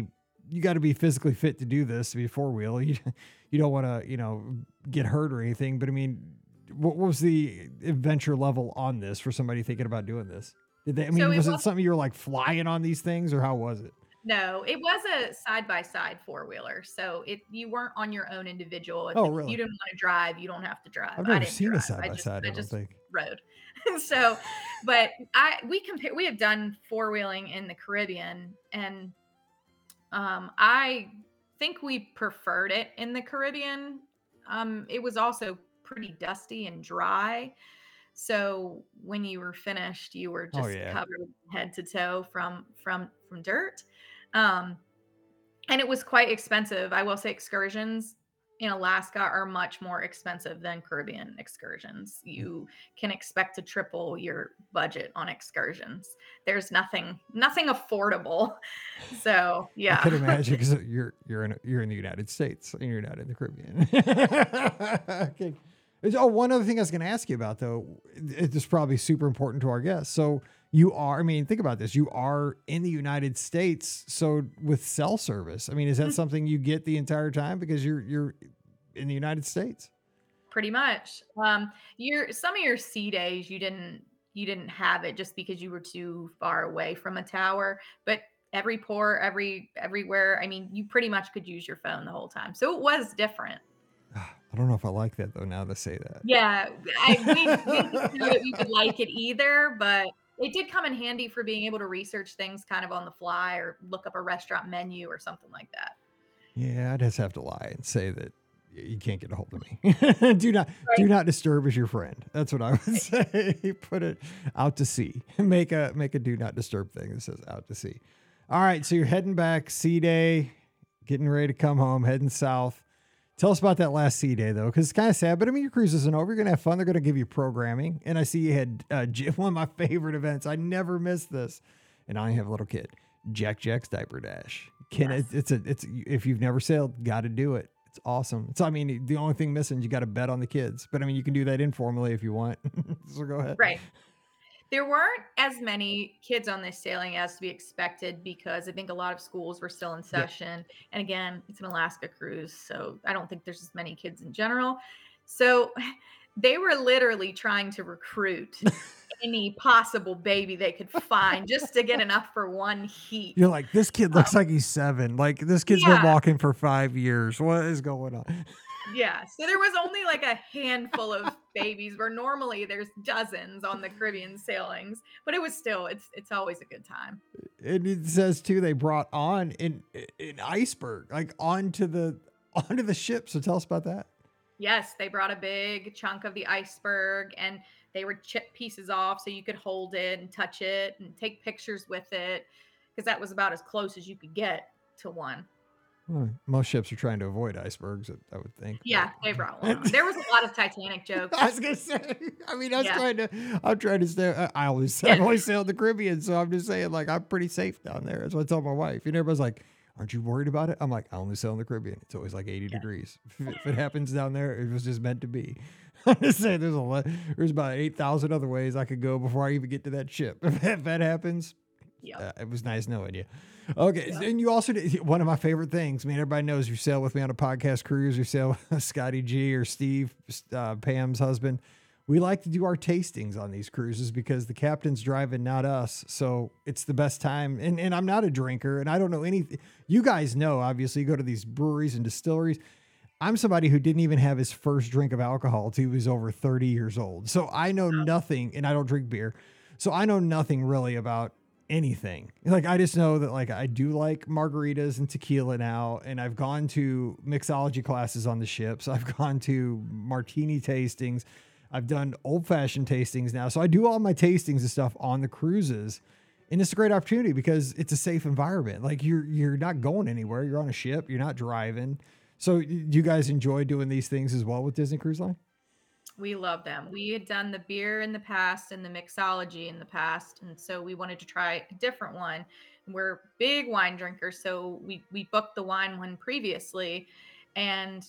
you got to be physically fit to do this to be a four wheel. You, you don't want to, you know, get hurt or anything. But I mean, what was the adventure level on this for somebody thinking about doing this? Did they, I mean, So it was it was- something you were like flying on these things, or how was it? No, it was a side by side four wheeler. So it you weren't on your own individual. If Oh, really? you didn't want to drive, you don't have to drive. I've I never didn't seen a drive. side I by just, side, I I don't just think. rode. So, but I we compare we have done four wheeling in the Caribbean, and um, I think we preferred it in the Caribbean. Um, it was also pretty dusty and dry. So when you were finished, you were Oh, just yeah. covered head to toe from from from dirt. Um, and it was quite expensive. I will say excursions in Alaska are much more expensive than Caribbean excursions. You can expect to triple your budget on excursions. There's nothing nothing affordable. So, I yeah. could imagine, because you're you're in you're in the United States and you're not in the Caribbean. Okay. There's- Oh, one other thing I was going to ask you about, though, it is probably super important to our guests. So you are, I mean, think about this. You are in the United States, so with cell service, I mean, is that something you get the entire time because you're you're in the United States? Pretty much. Um, your some of your sea days you didn't you didn't have it just because you were too far away from a tower. But every port, every everywhere, I mean, you pretty much could use your phone the whole time. So it was different. I don't know if I like that, though, now to say that. Yeah, I we, we didn't know that we would like it either, but it did come in handy for being able to research things kind of on the fly or look up a restaurant menu or something like that. Yeah, I'd just have to lie and say that y- you can't get a hold of me. do not do Right. not disturb as your friend. That's what I would say. Put it out to sea. Make a make a do not disturb thing that says out to sea. All right, so you're heading back, sea day, getting ready to come home, heading south. Tell us about that last sea day, though, because it's kind of sad. But I mean, your cruise isn't over. You're gonna have fun. They're gonna give you programming, and I see you had uh, J- one of my favorite events. I never miss this, and I have a little kid, Jack Jack's Diaper Dash. Can Yes. it, it's a it's if you've never sailed, got to do it. It's awesome. So I mean, the only thing missing is you got to bet on the kids. But I mean, you can do that informally if you want. So go ahead. Right. There weren't as many kids on this sailing as to be expected because I think a lot of schools were still in session. And again, it's an Alaska cruise, so I don't think there's as many kids in general. So they were literally trying to recruit any possible baby they could find just to get enough for one heat. You're like, this kid looks like he's seven. Like this kid's been Yeah. walking for five years. What is going on? Yeah. So there was only like a handful of babies where normally there's dozens on the Caribbean sailings, but it was still, it's it's always a good time. And it says too, they brought on an an iceberg like onto the onto the ship. So tell us about that. Yes, they brought a big chunk of the iceberg and they were chip pieces off so you could hold it and touch it and take pictures with it because that was about as close as you could get to one. Well, most ships are trying to avoid icebergs, I would think. Yeah, they brought one. There was a lot of Titanic jokes. I was gonna say. I mean, I was Yeah. trying to. I'm trying to stay. I- I always, I Yeah. always sail in the Caribbean, so I'm just saying, like, I'm pretty safe down there. That's what I tell my wife. And everybody's like, "Aren't you worried about it?" I'm like, "I only sail in the Caribbean. It's always like eighty degrees. If, if it happens down there, it was just meant to be." I'm just saying, there's a lot. There's about eight thousand other ways I could go before I even get to that ship. If that, if that happens, Yeah. uh, it was nice knowing you. Okay, Yeah. and you also did one of my favorite things. I mean, everybody knows you sail with me on a podcast cruise. You sail with Scotty G or Steve, uh, Pam's husband. We like to do our tastings on these cruises because the captain's driving, not us. So it's the best time. And and I'm not a drinker, and I don't know anything. You guys know, obviously, you go to these breweries and distilleries. I'm somebody who didn't even have his first drink of alcohol until he was over thirty years old. So I know nothing, and I don't drink beer. So I know nothing really about anything. Like, I just know that, like, I do like margaritas and tequila now, and I've gone to mixology classes on the ships. I've gone to martini tastings. I've done old-fashioned tastings now. So I do all my tastings and stuff on the cruises. And it's a great opportunity because it's a safe environment. Like, you're you're not going anywhere. You're on a ship. You're not driving. So do you guys enjoy doing these things as well with Disney Cruise Line? We love them. We had done the beer in the past and the mixology in the past, and so we wanted to try a different one. We're big wine drinkers, so we we booked the wine one previously, and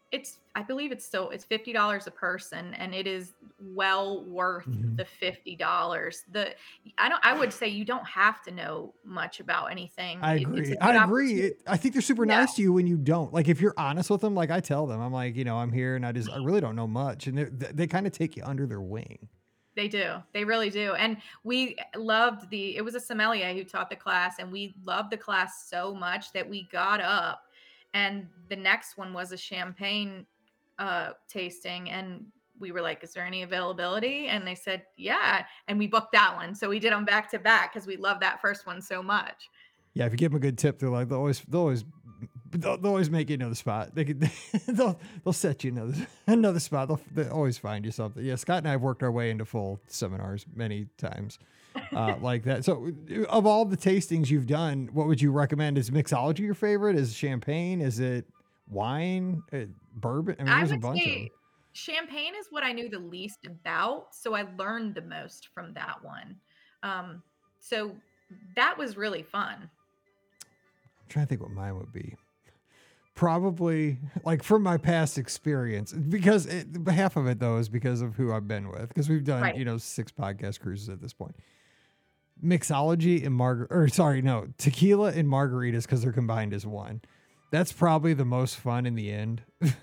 It's, I believe it's still, it's fifty dollars a person, and it is well worth Mm-hmm. the fifty dollars. The, I don't, I would say you don't have to know much about anything. I It, it's a agree. good I agree. opportunity. It, I think they're super Yeah. nice to you when you don't. Like if you're honest with them, like I tell them, I'm like, you know, I'm here and I just, I really don't know much. And they they kind of take you under their wing. They do. They really do. And we loved the, it was a sommelier who taught the class, and we loved the class so much that we got up, and the next one was a champagne uh, tasting. And we were like, is there any availability? And they said, yeah. And we booked that one. So we did them back to back because we loved that first one so much. Yeah, if you give them a good tip, they're like they'll always they'll always they'll, they'll always make you know the spot. They could they'll they'll set you another another spot. They'll, they'll always find you something. Yeah, Scott and I have worked our way into full seminars many times uh, like that. So, of all the tastings you've done, what would you recommend? Is mixology your favorite? Is champagne? Is it wine? Uh, bourbon? I mean, I there's a would bunch of say them. champagne is what I knew the least about. So I learned the most from that one. Um, so that was really fun. I'm trying to think what mine would be. Probably like from my past experience, because it, half of it though is because of who I've been with, because we've done, Right. you know, six podcast cruises at this point. Mixology and margar or sorry, no, tequila and margaritas, because they're combined as one. That's probably the most fun in the end.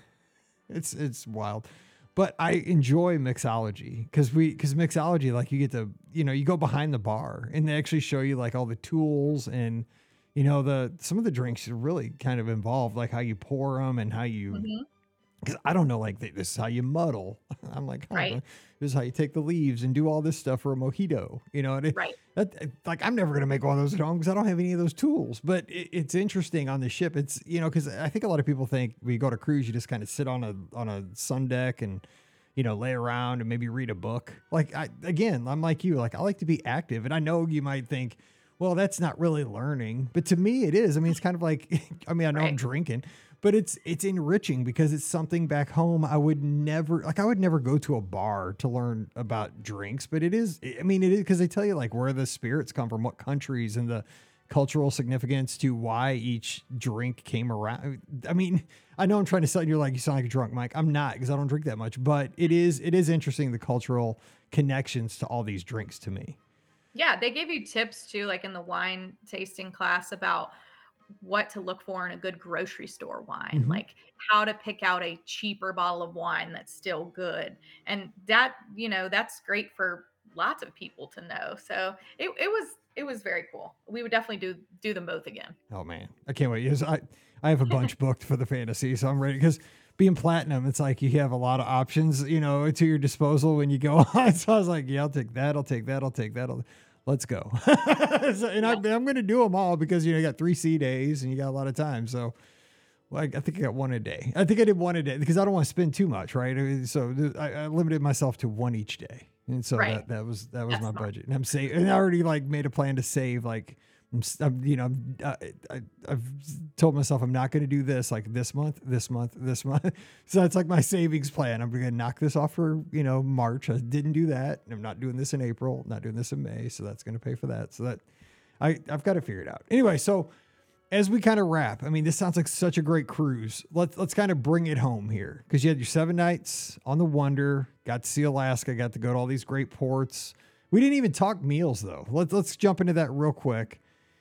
it's it's wild. But I enjoy mixology because we because mixology, like you get to, you know, you go behind the bar and they actually show you like all the tools and, you know, the some of the drinks are really kind of involved, like how you pour them and how you, Mhm. because I don't know, like this is how you muddle. I'm like, oh, Right. this is how you take the leaves and do all this stuff for a mojito, you know, and it, Right. that, like I'm never gonna make one of those at home because I don't have any of those tools. But it, it's interesting on the ship. It's, you know, because I think a lot of people think we go to cruise, you just kind of sit on a on a sun deck and, you know, lay around and maybe read a book. Like I again, I'm like you, like I like to be active, and I know you might think, well, that's not really learning, but to me it is. I mean, it's kind of like, I mean, I know I'm Right. drinking, but it's it's enriching because it's something back home I would never, like I would never go to a bar to learn about drinks, but it is, I mean, it is because they tell you like where the spirits come from, what countries, and the cultural significance to why each drink came around. I mean, I know I'm trying to sell you, you're like, you sound like a drunk, Mike. I'm not, because I don't drink that much, but it is it is interesting, the cultural connections to all these drinks to me. Yeah, they gave you tips too, like in the wine tasting class, about what to look for in a good grocery store wine, Mhm. like how to pick out a cheaper bottle of wine that's still good. And that, you know, that's great for lots of people to know. So it, it was it was very cool. We would definitely do do them both again. Oh man, I can't wait. Yes, I I have a bunch booked for the fantasy, so I'm ready. Because being platinum, it's like you have a lot of options, you know, to your disposal when you go on. So I was like, yeah, I'll take that. I'll take that. I'll take that. I'll, let's go. So, and I, I'm going to do them all because, you know, you got three C days and you got a lot of time. So like, I think I got one a day. I think I did one a day because I don't want to spend too much, right? I mean, so th- I, I limited myself to one each day. And so Right. that, that was, that was That's my smart. budget. And I'm saving, and I already like made a plan to save, like, I'm, s- I'm, you know, I'm, I, I, I've told myself I'm not going to do this like this month, this month, this month. So that's like my savings plan. I'm going to knock this off for, you know, March. I didn't do that. I'm not doing this in April, not doing this in May. So that's going to pay for that. So that I, I've got to figure it out. Anyway, so as we kind of wrap, I mean, this sounds like such a great cruise. Let's let's kind of bring it home here, because you had your seven nights on the Wonder, got to see Alaska, got to go to all these great ports. We didn't even talk meals though. Let's let's jump into that real quick.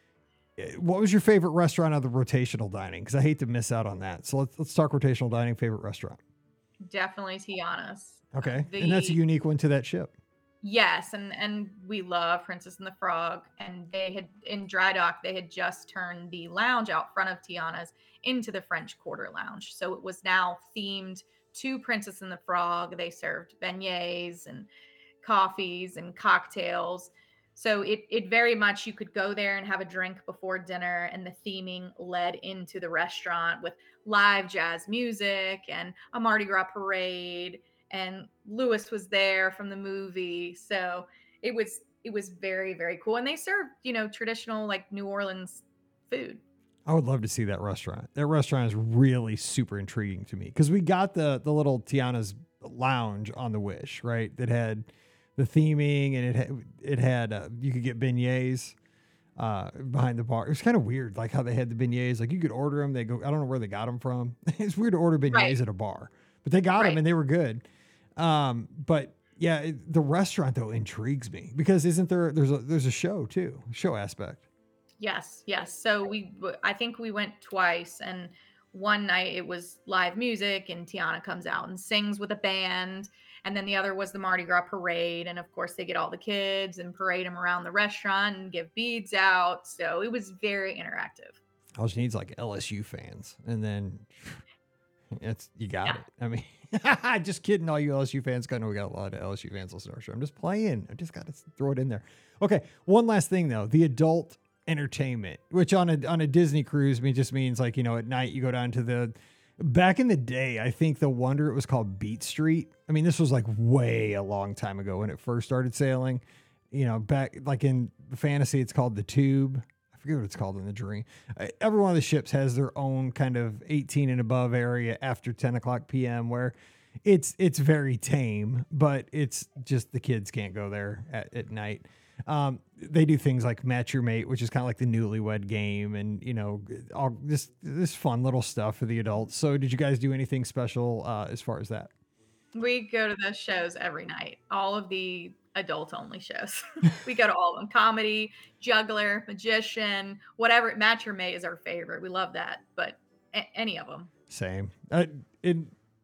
What was your favorite restaurant of the rotational dining? Because I hate to miss out on that. So let's let's talk rotational dining. Favorite restaurant? Definitely Tiana's. Okay, The- and that's a unique one to that ship. Yes, and and we love Princess and the Frog, and they had in dry dock they had just turned the lounge out front of Tiana's into the French Quarter Lounge, so it was now themed to Princess and the Frog. They served beignets and coffees and cocktails, so it it very much, you could go there and have a drink before dinner, and the theming led into the restaurant with live jazz music and a Mardi Gras parade. And Lewis was there from the movie. So it was it was very, very cool. And they served, you know, traditional like New Orleans food. I would love to see that restaurant. That restaurant is really super intriguing to me, because we got the the little Tiana's lounge on the Wish, right? That had the theming, and it had it had uh, you could get beignets. uh, behind the bar. It was kind of weird, like how they had the beignets. Like you could order them. They go, I don't know where they got them from. It's weird to order beignets Right. at a bar, but they got Right. them and they were good. Um, but yeah, it, the restaurant though intrigues me because isn't there, there's a, there's a show too, show aspect. Yes, yes. So we, w- I think we went twice, and one night it was live music, and Tiana comes out and sings with a band, and then the other was the Mardi Gras parade, and of course they get all the kids and parade them around the restaurant and give beads out. So it was very interactive. All she needs like L S U fans, and then it's you got Yeah. it. I mean, just kidding, all you L S U fans. I know we got a lot of L S U fans listening to our show. I'm just playing. I just got to throw it in there. Okay, one last thing though, the adult entertainment, which on a on a Disney cruise, I mean, just means like you know at night you go down to the. Back in the day, I think the Wonder it was called Beat Street. I mean, this was like way a long time ago when it first started sailing. You know, back like in fantasy, it's called the Tube. I forget what it's called in the Dream. Uh, every one of the ships has their own kind of eighteen and above area after ten o'clock p m where it's it's very tame, but it's just the kids can't go there at, at night. Um, they do things like Match Your Mate, which is kind of like the Newlywed Game, and you know, all this this fun little stuff for the adults. So, did you guys do anything special uh, as far as that? We go to those shows every night, all of the adult only shows. We go to all of them: comedy, juggler, magician, whatever. Match Your Mate is our favorite. We love that, but a- any of them. Same. Uh, it,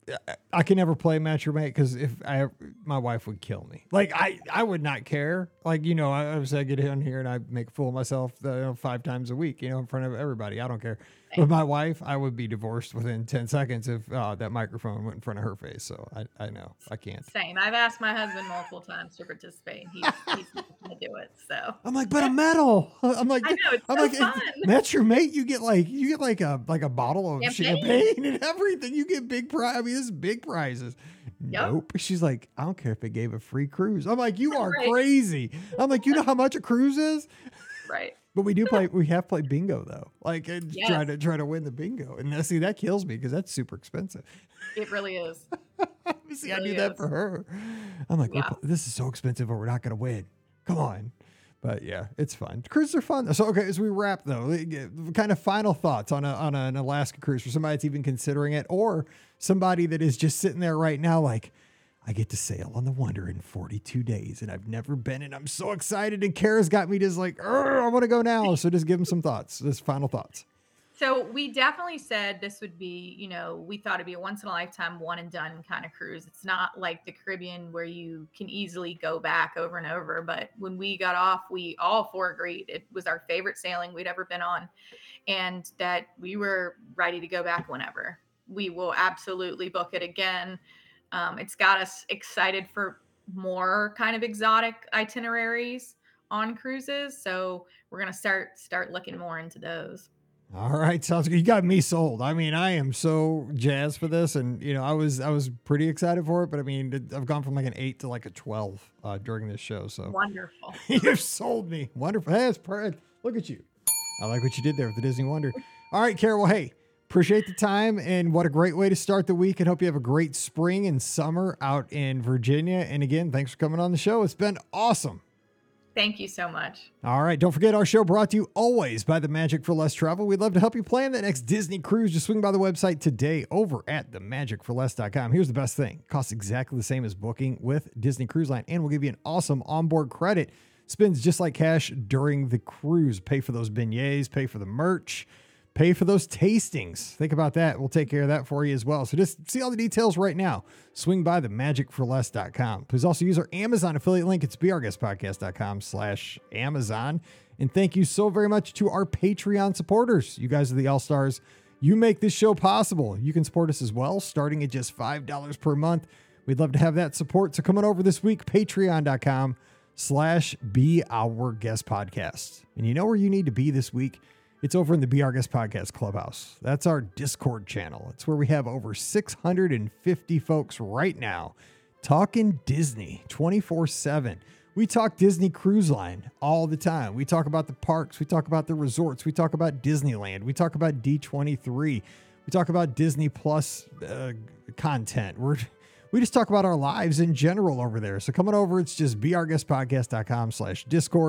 I can never play Match Your Mate because if I, my wife would kill me. Like I, I would not care. Like you know, I, I was I get in here and I make a fool of myself uh, you know, five times a week, you know, in front of everybody. I don't care. With my wife, I would be divorced within ten seconds if uh, that microphone went in front of her face. So I, I know I can't. Same. I've asked my husband multiple times to participate. He's, he's not going to do it. So I'm like, but a medal. I'm like, I know, it's I'm so like, fun. Match Your Mate. You get like, you get like a like a bottle of champagne, Champagne. and everything. You get big prize. I mean, this is big prizes. Yep. Nope. She's like, I don't care if it gave a free cruise. I'm like, you are Right. crazy. I'm like, you know how much a cruise is? right. But we do play. We have played bingo though. Like, and Yes. try to try to win the bingo. And uh, see, that kills me because that's super expensive. It really is. See, I Really do that is. for her. I'm like, we're Yeah. pl- this is so expensive, but we're not going to win. Come on. But yeah, it's fun. Cruises are fun. So, okay, as we wrap though, kind of final thoughts on a, on an Alaska cruise for somebody that's even considering it or somebody that is just sitting there right now, like, I get to sail on the Wonder in forty-two days and I've never been and I'm so excited. And Kara's got me just like, "Urgh, I want to go now. So just give them some thoughts, just final thoughts. So we definitely said this would be, you know, we thought it'd be a once in a lifetime, one and done kind of cruise. It's not like the Caribbean where you can easily go back over and over. But when we got off, we all four agreed it was our favorite sailing we'd ever been on, and that we were ready to go back whenever. We will absolutely book it again. Um, it's got us excited for more kind of exotic itineraries on cruises. So we're gonna start start looking more into those. All right, sounds good. You got me sold. I mean, I am so jazzed for this, and you know, I was I was pretty excited for it. But I mean, it- I've gone from like an eight to like a twelve uh, during this show. So Wonderful. you've sold me. Wonderful. Hey, that's perfect. Look at you. I like what you did there with the Disney Wonder. All right, Kara. Well, hey, appreciate the time, and what a great way to start the week. And hope you have a great spring and summer out in Virginia. And again, thanks for coming on the show. It's been awesome. Thank you so much. All right. Don't forget our show brought to you always by the Magic for Less Travel. We'd love to help you plan that next Disney cruise. Just swing by the website today over at the magic for less dot com. Here's the best thing. It costs exactly the same as booking with Disney Cruise Line, and we'll give you an awesome onboard credit. Spends just like cash during the cruise. Pay for those beignets, pay for the merch, pay for those tastings. Think about that. We'll take care of that for you as well. So just see all the details right now. Swing by the magic for less dot com. Please also use our Amazon affiliate link. It's be our guest podcast dot com slash Amazon. And thank you so very much to our Patreon supporters. You guys are the all-stars. You make this show possible. You can support us as well, starting at just five dollars per month. We'd love to have that support. So coming over this week, patreon dot com slash Be Our Guest Podcast. And you know where you need to be this week? It's over in the Be Our Guest Podcast Clubhouse. That's our Discord channel. It's where we have over six hundred fifty folks right now talking Disney twenty-four seven. We talk Disney Cruise Line all the time. We talk about the parks. We talk about the resorts. We talk about Disneyland. We talk about D twenty-three. We talk about Disney Plus uh, content. We're We just talk about our lives in general over there. So coming over, it's just be our guest podcast dot com slash Discord.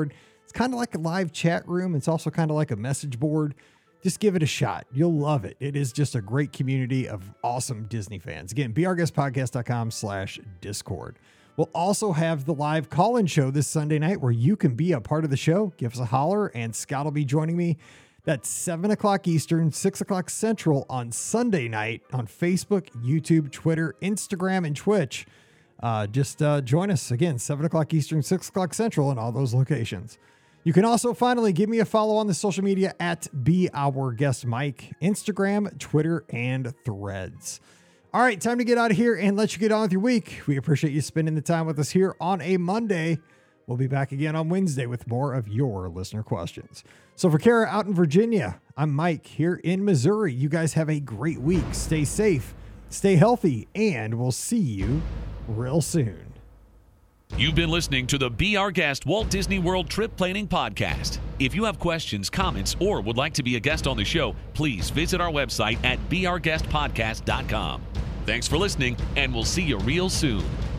It's kind of like a live chat room. It's also kind of like a message board. Just give it a shot. You'll love it. It is just a great community of awesome Disney fans. Again, beourguestpodcast.com slash Discord. We'll also have the live call-in show this Sunday night where you can be a part of the show. Give us a holler, and Scott will be joining me. That's seven o'clock Eastern, six o'clock Central on Sunday night on Facebook, YouTube, Twitter, Instagram, and Twitch. Uh, just uh, join us again, seven o'clock Eastern, six o'clock Central in all those locations. You can also finally give me a follow on the social media at Be Our Guest Mike, Instagram, Twitter, and Threads. All right, time to get out of here and let you get on with your week. We appreciate you spending the time with us here on a Monday. We'll be back again on Wednesday with more of your listener questions. So for Kara out in Virginia, I'm Mike here in Missouri. You guys have a great week. Stay safe, stay healthy, and we'll see you real soon. You've been listening to the Be Our Guest Walt Disney World Trip Planning Podcast. If you have questions, comments, or would like to be a guest on the show, please visit our website at be our guest podcast dot com. Thanks for listening, and we'll see you real soon.